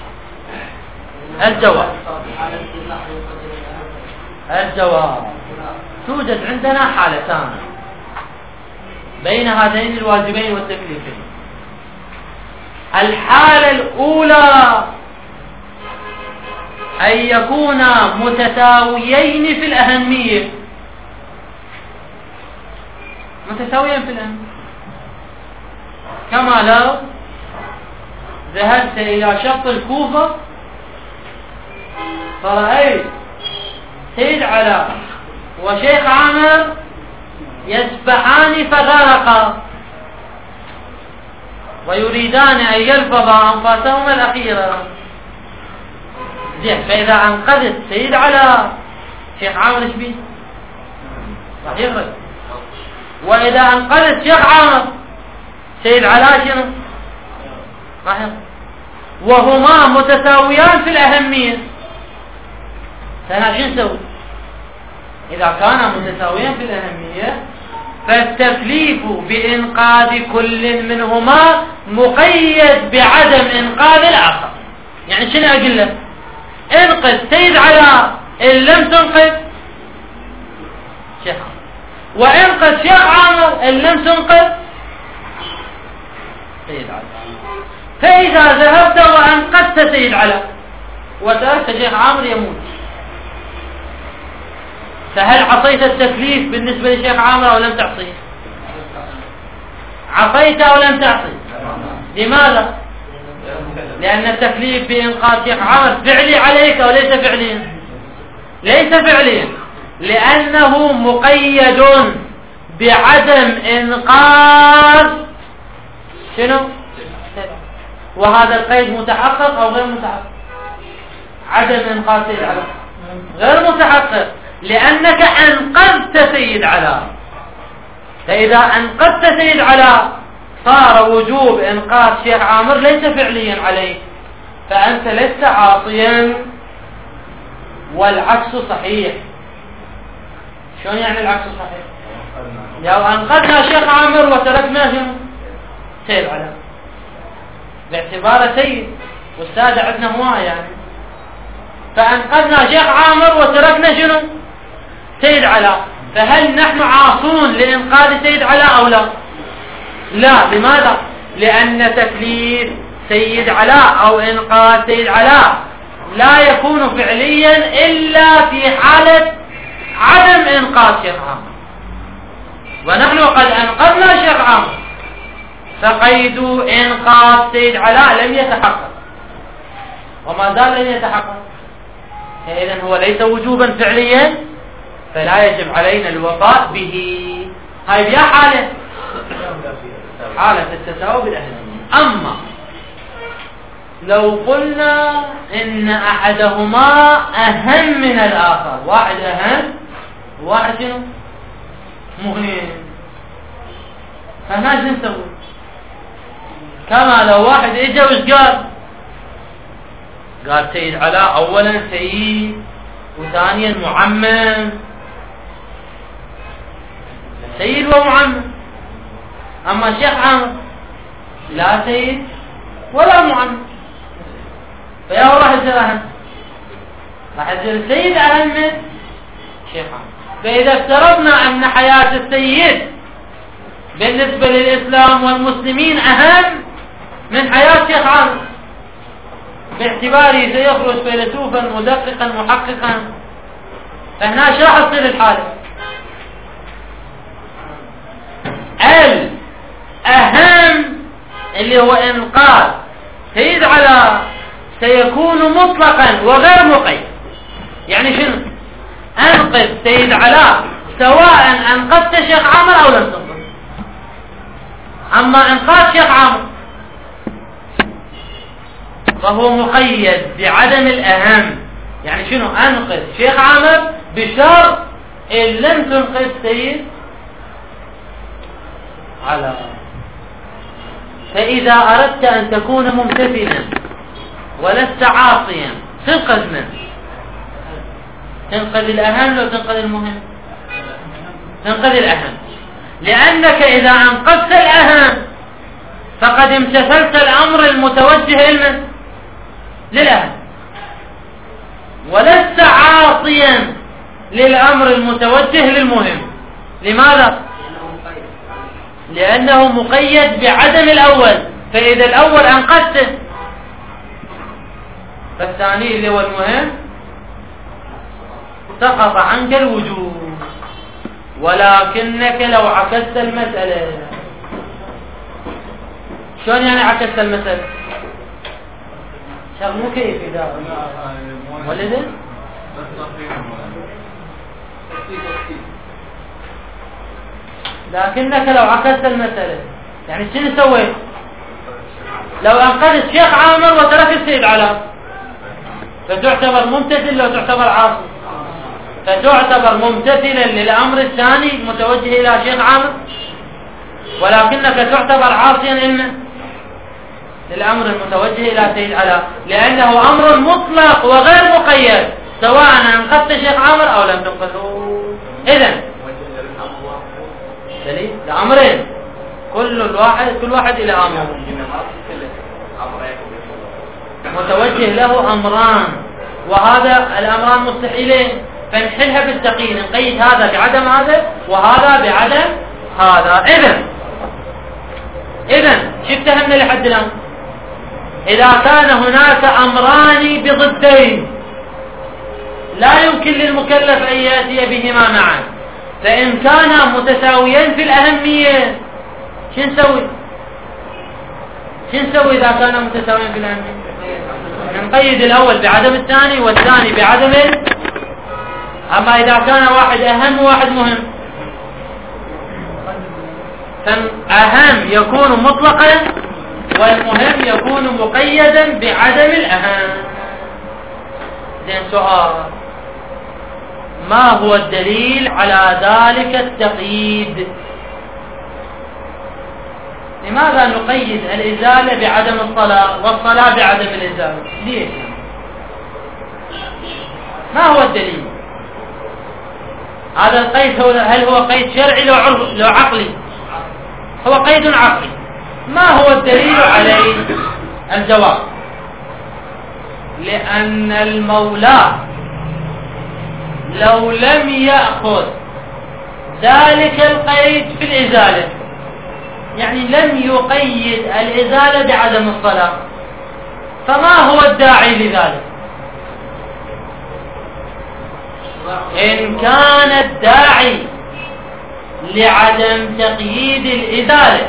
[SPEAKER 1] الجواب توجد عندنا حالتان بين هذين الواجبين والتكليفين. الحالة الأولى أن يكونا متساويين في الأهمية، متساويين في الأهمية، كما لو ذهبت إلى شط الكوفة فرأيت سيد علاء وشيخ عامر يسبحان فغرقا ويريدان أن يلفظا أنفاسهما الأخيرة. زين، فإذا أنقذت سيد علاء شيخ عامر ايش بيه؟ راح يغرق. وإذا أنقذت شيخ عامر سيد علاء شنو؟ راح يغرق. وهما متساويان في الأهمية، فأنا شو نسوي؟ إذا كانا متساويان في الأهمية فالتكليف بإنقاذ كل منهما مقيد بعدم إنقاذ الآخر. يعني شنو أقول لك؟ انقذ سيد علاء إن لم تنقذ شيخ عامر، وانقذ شيخ عامر إن لم تنقذ سيد علاء. فإذا ذهبت وأنقذت سيد علاء وتركت شيخ عامر يموت، فهل عصيت التكليف بالنسبة لشيخ عامر أو لم تعصيه؟ عصيت أو لم تعصي؟ لماذا؟ لأن التكليف بإنقاذ شيخ عامر فعلي عليك أو ليس فعليا؟ ليس فعليا، لأنه مقيد بعدم إنقاذ شنو؟ وهذا القيد متحقق أو غير متحقق؟ عدم إنقاذ سيد علاء غير متحقق، لأنك أنقذت سيد علاء. فإذا أنقذت سيد علاء صار وجوب إنقاذ شيخ عامر ليس فعليا عليك، فأنت لست عاصيا. والعكس صحيح. شلون يعني العكس صحيح؟ لو أنقذنا شيخ عامر وتركنا شنو؟ سيد علاء، باعتباره سيد والسادة عندنا هواية يعني، فأنقذنا شيخ عامر وتركنا شنو؟ سيد علاء، فهل نحن عاصون لإنقاذ سيد علاء أو لا؟ لا. لماذا؟ لأن تكليف سيد علاء أو إنقاذ سيد علاء لا يكون فعليا إلا في حالة عدم إنقاذ شيخ عامر، ونحن قد أنقذنا شيخ عامر، فقيد إنقاذ سيد علاء لم يتحقق وما زال لم يتحقق. إذن هو ليس وجوبا فعليا، فلا يجب علينا الوفاء به. هاي بيا حالة التساوي بالأهمية. أما لو قلنا إن أحدهما أهم من الآخر، واحد أهم وواحد شنو؟ مهم، فهنا شو نسوي؟ كما لو واحد اجى وش قال سيد علاء أولا سيد وثانيا معمم، سيد ومعمم. أما شيخ عامر لا سيد ولا معمم، فيا هو راح يصير أهم، راح يصير سيد أهم من شيخ عامر. فإذا افترضنا أن حياة السيد بالنسبة للإسلام والمسلمين أهم من حياة شيخ عامر باعتباره سيخرج فيلسوفا مدققا محققا، فهنا ايش راح تصير الحالة؟ الأهم اللي هو إنقاذ سيد علاء سيكون مطلقا وغير مقيد. يعني شنو؟ أنقذ سيد علاء سواء أنقذت شيخ عامر أو لم تنقذ. أما إنقاذ شيخ عامر فهو مقيد بعدم الأهم. يعني شنو؟ أنقذ شيخ عامر بشرط إن لم تنقذ سيد علاء. فإذا أردت أن تكون ممتثلا ولست عاصيا تنقذ من؟ تنقذ الأهم لو تنقذ المهم؟ تنقذ الأهم، لأنك إذا أنقذت الأهم فقد امتثلت الأمر المتوجه للأهم، ولست عاصيا للأمر المتوجه للمهم. لماذا؟ لأنه مقيد بعدم الأول، فإذا الأول أنقذته فالثاني اللي هو المهم سقط عنك الوجوب. ولكنك لو عكست المسألة. شلون يعني عكست المسألة؟ مو كيف إذا ولد لكنك لو عكست المسألة يعني شنو سويت؟ لو أنقذت الشيخ عامر وترك السيد علام فتعتبر ممتثل لو تعتبر عاصي، فتعتبر ممتثلا للأمر الثاني متوجه إلى شيخ عامر، ولكنك تعتبر عاصيا للأمر المتوجه إلى سيد علام، لأنه أمر مطلق وغير مقيد سواء أنقذت شيخ عامر أو لم تنقذه. إذن دليل لأمرين كل واحد إلى أمر متوجه له أمران، وهذا الأمران مستحيلين، فنحلها بالتقييد، نقيد هذا بعدم هذا وهذا بعدم هذا. إذن شو اتهمنا لحد الآن؟ إذا كان هناك أمران بضدين لا يمكن للمكلف أن يأتي بهما معا، فإن كانا متساويين في الأهمية شو نسوي إذا كانا متساويين في الأهمية؟ نقيد الأول بعدم الثاني والثاني بعدم أما إذا كان واحد أهم وواحد مهم، فالأهم يكون مطلقا والمهم يكون مقيدا بعدم الأهم. زين سؤال، ما هو الدليل على ذلك التقييد؟ لماذا نقيد الإزالة بعدم الصلاة والصلاة بعدم الإزالة؟ ليش؟ ما هو الدليل؟ هذا القيد هل هو قيد شرعي لو عقلي؟ هو قيد عقلي. ما هو الدليل عليه؟ الجواب: لأن المولى لو لم يأخذ ذلك القيد في الإزالة، يعني لم يقيد الإزالة بعدم الصلاة، فما هو الداعي لذلك؟ إن كان الداعي لعدم تقييد الإزالة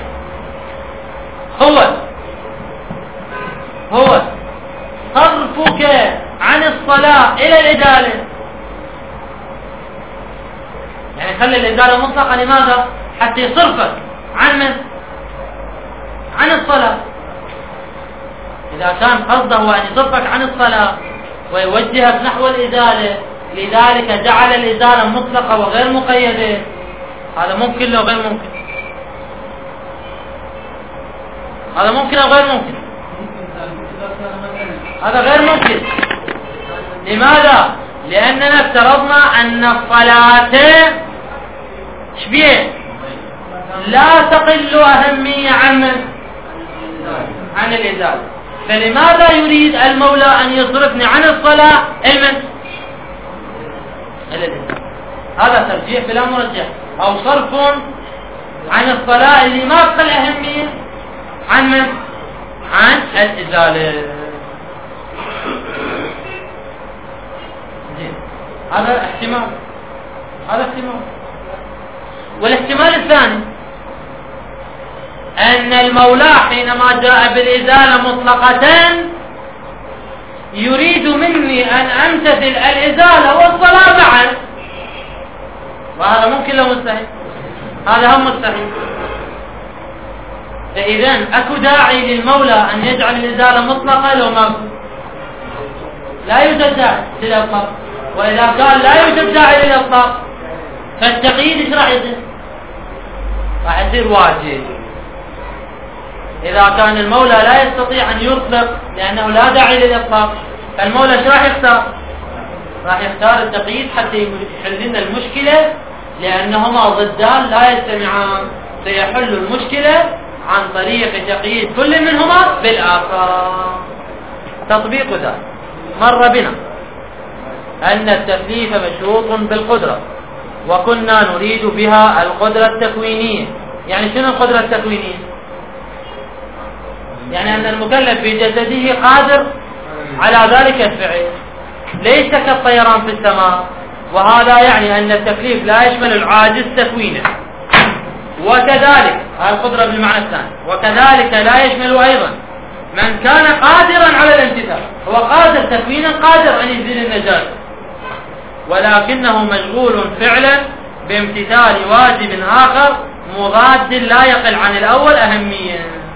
[SPEAKER 1] هو صرفك عن الصلاة إلى الإزالة، يعني خلي الإزالة مطلقة، لماذا؟ حتى يصرفك عن من؟ عن الصلاة. إذا كان قصده أن يصرفك عن الصلاة ويوجهك نحو الإزالة، لذلك جعل الإزالة مطلقة وغير مقيدة. هذا ممكن لو غير ممكن؟ هذا ممكن أو غير ممكن؟ هذا غير ممكن. لماذا؟ لأننا افترضنا أن الصلاة شبيه لا تقل أهمية عن الإزالة، فلماذا يريد المولى أن يصرفني عن الصلاة إلى الإزالة؟ هذا ترجيح بلا مرجح، أو صرف عن الصلاة اللي ما تقل أهمية عن الإزالة. هذا احتمال. والاحتمال الثاني أن المولى حينما جاء بالإزالة مطلقة يريد مني أن أمتثل الإزالة والصلاة معا، وهذا ممكن لو مستحيل، هذا هم مستحيل. فإذن أكو داعي للمولى أن يجعل الإزالة مطلقة لو ما لا يوجد داعي للإطلاق، وإذا قال لا يوجد داعي للإطلاق فالتقييد ايش راح يصير؟ راح يصير واجب. إذا كان المولى لا يستطيع أن يطلق لأنه لا داعي للإطلاق، فالمولى ايش راح يختار؟ راح يختار التقييد حتى يحل لنا المشكلة، لأنهما ضدان لا يجتمعان، سيحل المشكلة عن طريق تقييد كل منهما بالآخر. تطبيق ذلك: مر بنا أن التكليف مشروط بالقدرة، وكنا نريد بها القدرة التكوينية. يعني شنو القدرة التكوينية؟ يعني أن المكلف بجسده قادر على ذلك الفعل، ليس كالطيران في السماء، وهذا يعني أن التكليف لا يشمل العاجز تكوينا. وكذلك القدرة بالمعنى الثاني، وكذلك لا يشمل أيضا من كان قادرا على الامتثال، هو قادر تكوينا، قادر أن يزيل النجاسة، ولكنه مشغول فعلا بامتثال واجب آخر مضاد لا يقل عن الأول أهمية.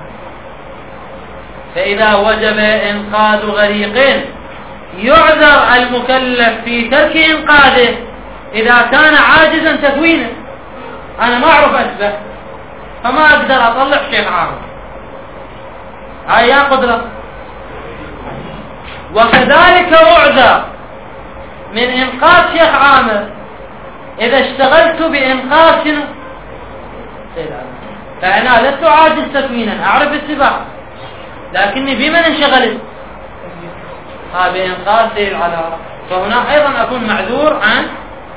[SPEAKER 1] فإذا وجب إنقاذ غريق يعذر المكلف في ترك إنقاذه إذا كان عاجزا تكوينا. أنا ما أعرف أسبح فما أقدر أطلع شيخ عامر، هاي يا قدرة. وكذلك أعذر من إنقاذ شيخ عامر إذا اشتغلت بإنقاذ شنو؟ فأنا لست عاجز تكوينا، أعرف السباحة، لكني بمن انشغلت؟ بإنقاذ سيد العلاء، فهنا أيضا أكون معذور عن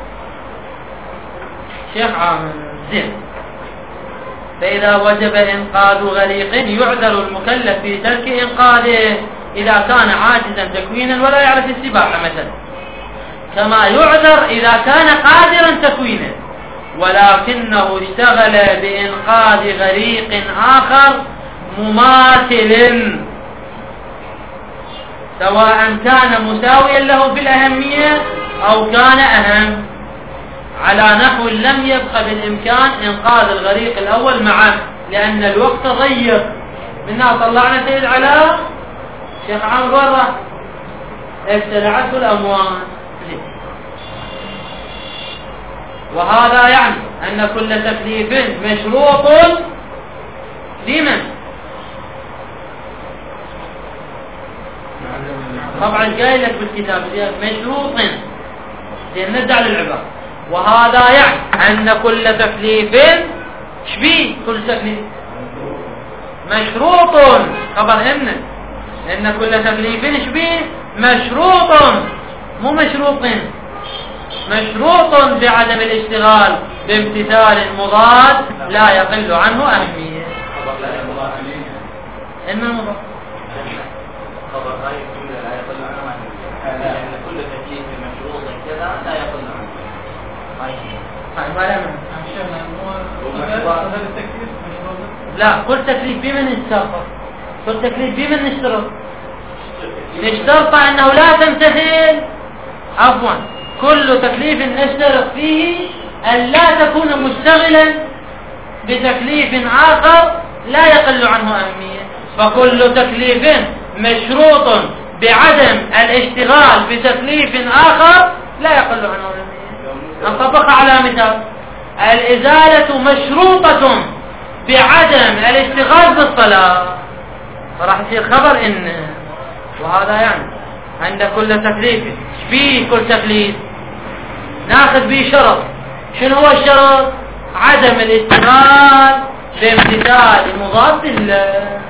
[SPEAKER 1] شيخ عامر. زين. فإذا وجب إنقاذ غريق يعذر المكلف في ترك إنقاذه إذا كان عاجزا تكوينا ولا يعرف السباحة مثلا، كما يعذر إذا كان قادرا تكوينا ولكنه اشتغل بإنقاذ غريق آخر مماثل، سواء كان مساويا له في الأهمية أو كان أهم، على نحو لم يبقى بالإمكان إنقاذ الغريق الأول معه لأن الوقت ضيق. منها طلعنا سيد علاء، شيخ عامر ورا ابتلعته الأموال. وهذا يعني أن كل تكليف مشروط لمن؟ طبعا قايل لك بالكتاب مشروط، لأن نرجع للعبارة. وهذا يعني أن كل تكليف شبيه، كل تكليف مشروط، خبر إن كل تكليف شبيه مشروط، مو مشروط، مشروط بعدم الاشتغال بامتثال مضاد لا يقل عنه أهمية. إن المضاد
[SPEAKER 2] خبر هاي الجملة لا يقل عنه أهمية، لأن كل تكليف مشروط كذا لا يقل عنه.
[SPEAKER 1] لا، كل تكليف بمن يشترط؟ كل تكليف بمن نشترط؟ نشترط أنه لا تمتثل، عفوا كل تكليف نشترط فيه أن لا تكون مشتغلا بتكليف آخر لا يقل عنه أهمية. فكل تكليف مشروط بعدم الاشتغال بتكليف آخر لا يقل عنه أهمية. نطبق على مثال: الإزالة مشروطة بعدم الاشتغال بالصلاة، فراح يصير خبر إن. وهذا يعني عند كل تكليف فيه كل تكليف ناخذ به شرط. شنو هو الشرط؟ عدم الاشتغال بامتثال مضاد الله.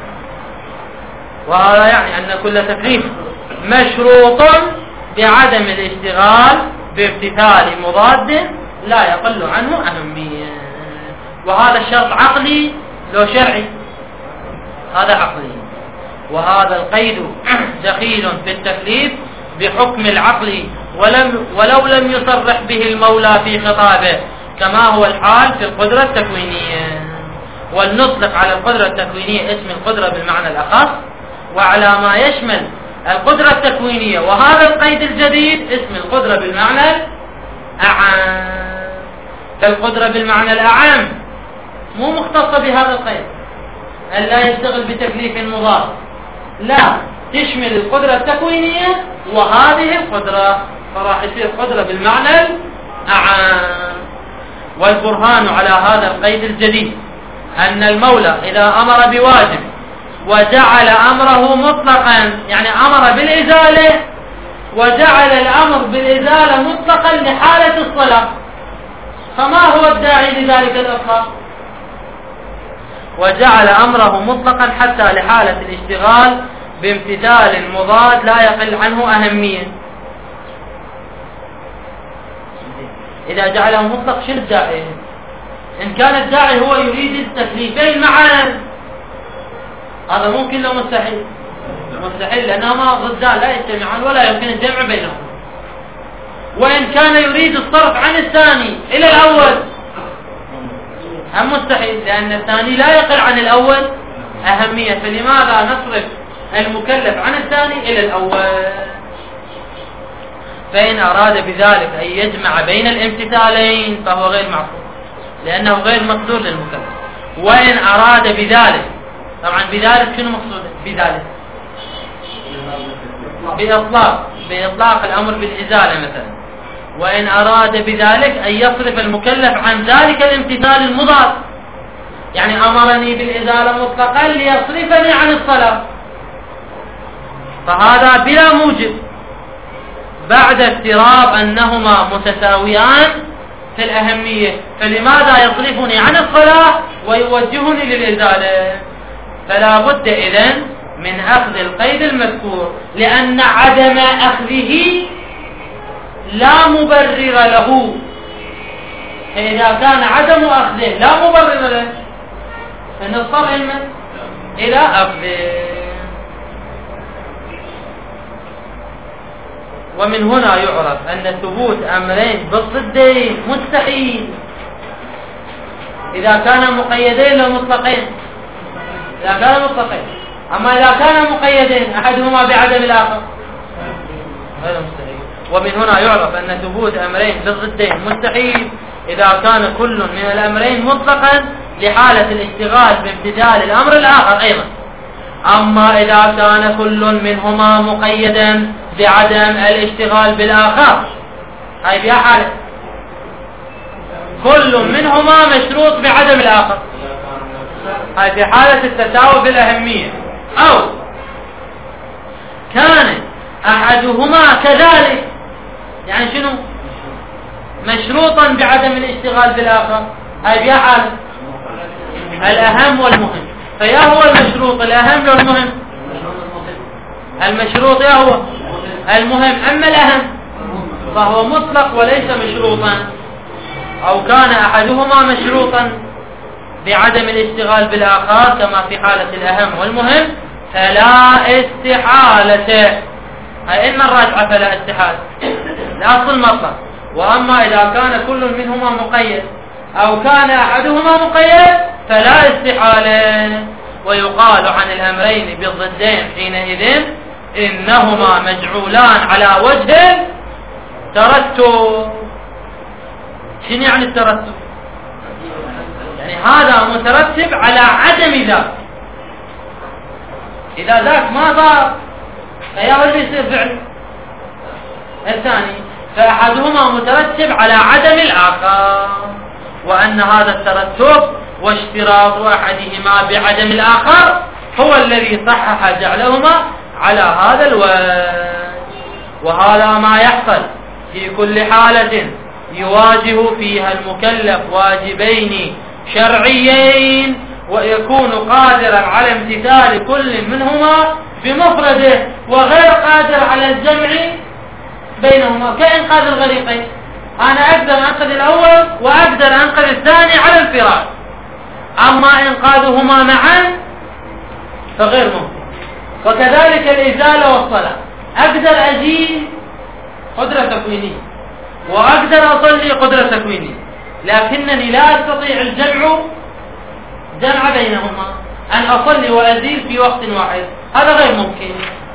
[SPEAKER 1] وهذا يعني أن كل تكليف مشروط بعدم الاشتغال بامتثال مضاد لا يقل عنه أهمية. وهذا الشرط عقلي لو شرعي؟ هذا عقلي. وهذا القيد دخيل في التكليف بحكم العقل ولو لم يصرح به المولى في خطابه، كما هو الحال في القدرة التكوينية. ولنطلق على القدرة التكوينية اسم القدرة بالمعنى الأخص، وعلى ما يشمل القدرة التكوينية وهذا القيد الجديد اسم القدرة بالمعنى الأعم. فالقدرة بالمعنى الأعم مو مختصة بهذا القيد أن لا يشتغل بتكليف مضاد، لا، تشمل القدرة التكوينية وهذه القدرة، فراح يصير قدرة بالمعنى الأعم. والبرهان على هذا القيد الجديد أن المولى إذا أمر بواجب وجعل أمره مطلقا، يعني أمر بالإزالة وجعل الأمر بالإزالة مطلقا لحالة الصلاة، فما هو الداعي لذلك الإطلاق؟ وجعل أمره مطلقا حتى لحالة الاشتغال بامتثال مضاد لا يقل عنه أهمية. إذا جعله مطلق شنو الداعي؟ إن كان الداعي هو يريد التكليفين معا هذا ممكن لو مستحيل، مستحيل لأنهما ضدان لا يجتمعان ولا يمكن الجمع بينهم. وإن كان يريد الصرف عن الثاني إلى الأول هم مستحيل، لأن الثاني لا يقل عن الأول أهمية. فلماذا نصرف المكلف عن الثاني إلى الأول. فإن أراد بذلك أن يجمع بين الامتثالين فهو غير معقول لأنه غير مقدور للمكلف. وإن أراد بذلك، طبعا بذلك شنو مقصود بذلك؟ بإطلاق الأمر بالإزالة مثلا. وإن أراد بذلك أن يصرف المكلف عن ذلك الامتثال المضاد، يعني أمرني بالإزالة مطلقا ليصرفني عن الصلاة، فهذا بلا موجب بعد افتراض أنهما متساويان في الأهمية، فلماذا يصرفني عن الصلاة ويوجهني للإزالة؟ فلا بد إذن من أخذ القيد المذكور، لأن عدم أخذه لا مبرر له. فإذا كان عدم أخذه لا مبرر له فنضطر إلى أخذه. ومن هنا يعرف أن ثبوت أمرين بالضدين مستحيل إذا كان مقيدين لو مطلقين. إذا كان مطلقين، أما إذا كان مقيدين أحدهما بعدم الآخر هذا مستحيل. ومن هنا يعرف أن ثبوت أمرين بالضدين مستحيل إذا كان كل من الأمرين مطلقا لحالة الاشتغال بامتثال الأمر الآخر أيضا. أما إذا كان كل منهما مقيدا بعدم الاشتغال بالآخر، هاي بها حالة كل منهما مشروط بعدم الآخر، هاي في حالة التساوي بالأهمية. أو كان أحدهما كذلك، يعني شنو؟ مشروطا بعدم الاشتغال بالآخر، هاي بها حالة الأهم والمهم. فيا هو المشروط الأهم والمهم؟ المشروط يا هو المهم، أما الأهم فهو مطلق وليس مشروطا. أو كان أحدهما مشروطا بعدم الاشتغال بالآخر كما في حالة الأهم والمهم فلا استحالة. هاي إن الراجعة فلا استحالة الأصل مطلق. وأما إذا كان كل منهما مقيد أو كان أحدهما مقيد فلا استحالة. ويقال عن الأمرين بالضدين حينئذ إنهما مجعولان على وجه ترتب. شنو يعني الترتب؟ يعني هذا مترتب على عدم ذاك، إذا ذاك ما صار فيا اللي يصير فعل الثاني، فأحدهما مترتب على عدم الآخر. وأن هذا الترتب واشتراط أحدهما بعدم الآخر هو الذي صحح جعلهما على هذا الوجه. وهذا ما يحصل في كل حالة يواجه فيها المكلف واجبين شرعيين ويكون قادرا على امتثال كل منهما بمفرده وغير قادر على الجمع بينهما، كإنقاذ الغريقين. أنا أقدر أنقذ الأول وأقدر أنقذ الثاني على الفراش، أما إنقاذهما معا فغير ممكن. وكذلك الإزالة والصلاة، أقدر أزيل قدرة تكوينية وأقدر أصلي قدرة تكوينية، لكنني لا أستطيع جمع بينهما، أن أصلي وأزيل في وقت واحد، هذا غير ممكن.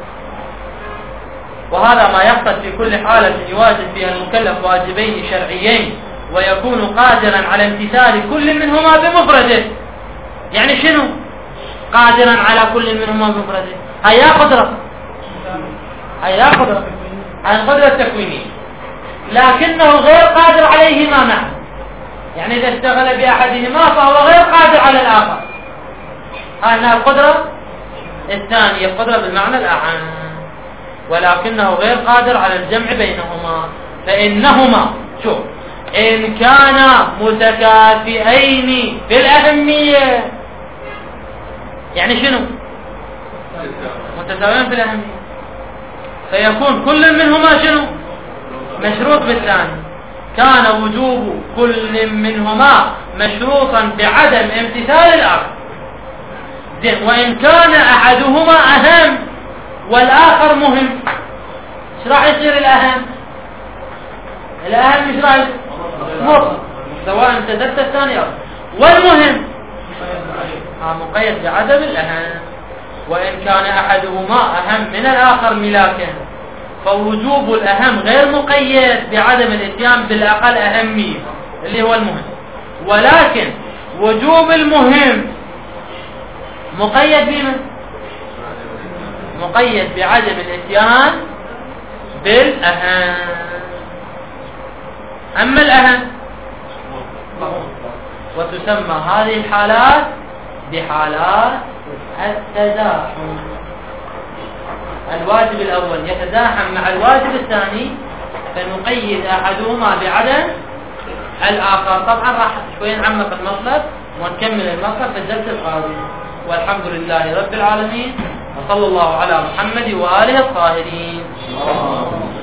[SPEAKER 1] وهذا ما يحصل في كل حالة يواجه فيها المكلف واجبين شرعيين ويكون قادرا على امتثال كل منهما بمفرده. يعني شنو قادرا على كل منهما بمفرده؟ هيا قدرة عن قدرة تكوينية، لكنه غير قادر عليهما معا. يعني إذا اشتغل بأحدهما فهو غير قادر على الآخر. هذه القدرة الثانية، القدرة بالمعنى الأعم، ولكنه غير قادر على الجمع بينهما. فإنهما شوف إن كانا متكافئين في الأهمية، يعني شنو؟ متساويين في الأهمية، فيكون كل منهما شنو؟ مشروط بالثاني. كان وجوب كل منهما مشروطا بعدم امتثال الآخر. وإن كان أحدهما أهم والآخر مهم، ايش راح يصير الأهم؟ الأهم ايش راح يصير؟ مطلق، سواء امتدت الثاني أو والمهم مقيد بعدم الأهم. وإن كان أحدهما أهم من الآخر ملاكا، فوجوب الأهم غير مقيد بعدم الإتيان بالأقل أهمية اللي هو المهم، ولكن وجوب المهم مقيد بما؟ مقيد بعدم الإتيان بالأهم. أما الأهم وتسمى هذه الحالات بحالات التزاحم. الواجب الأول يتزاحم مع الواجب الثاني فنقيد أحدهما بعدم الآخر. طبعا راح شوي نعمق المطلب ونكمل المطلب في الجلسة القادمة. والحمد لله رب العالمين، وصلى الله على محمد وآله الطاهرين.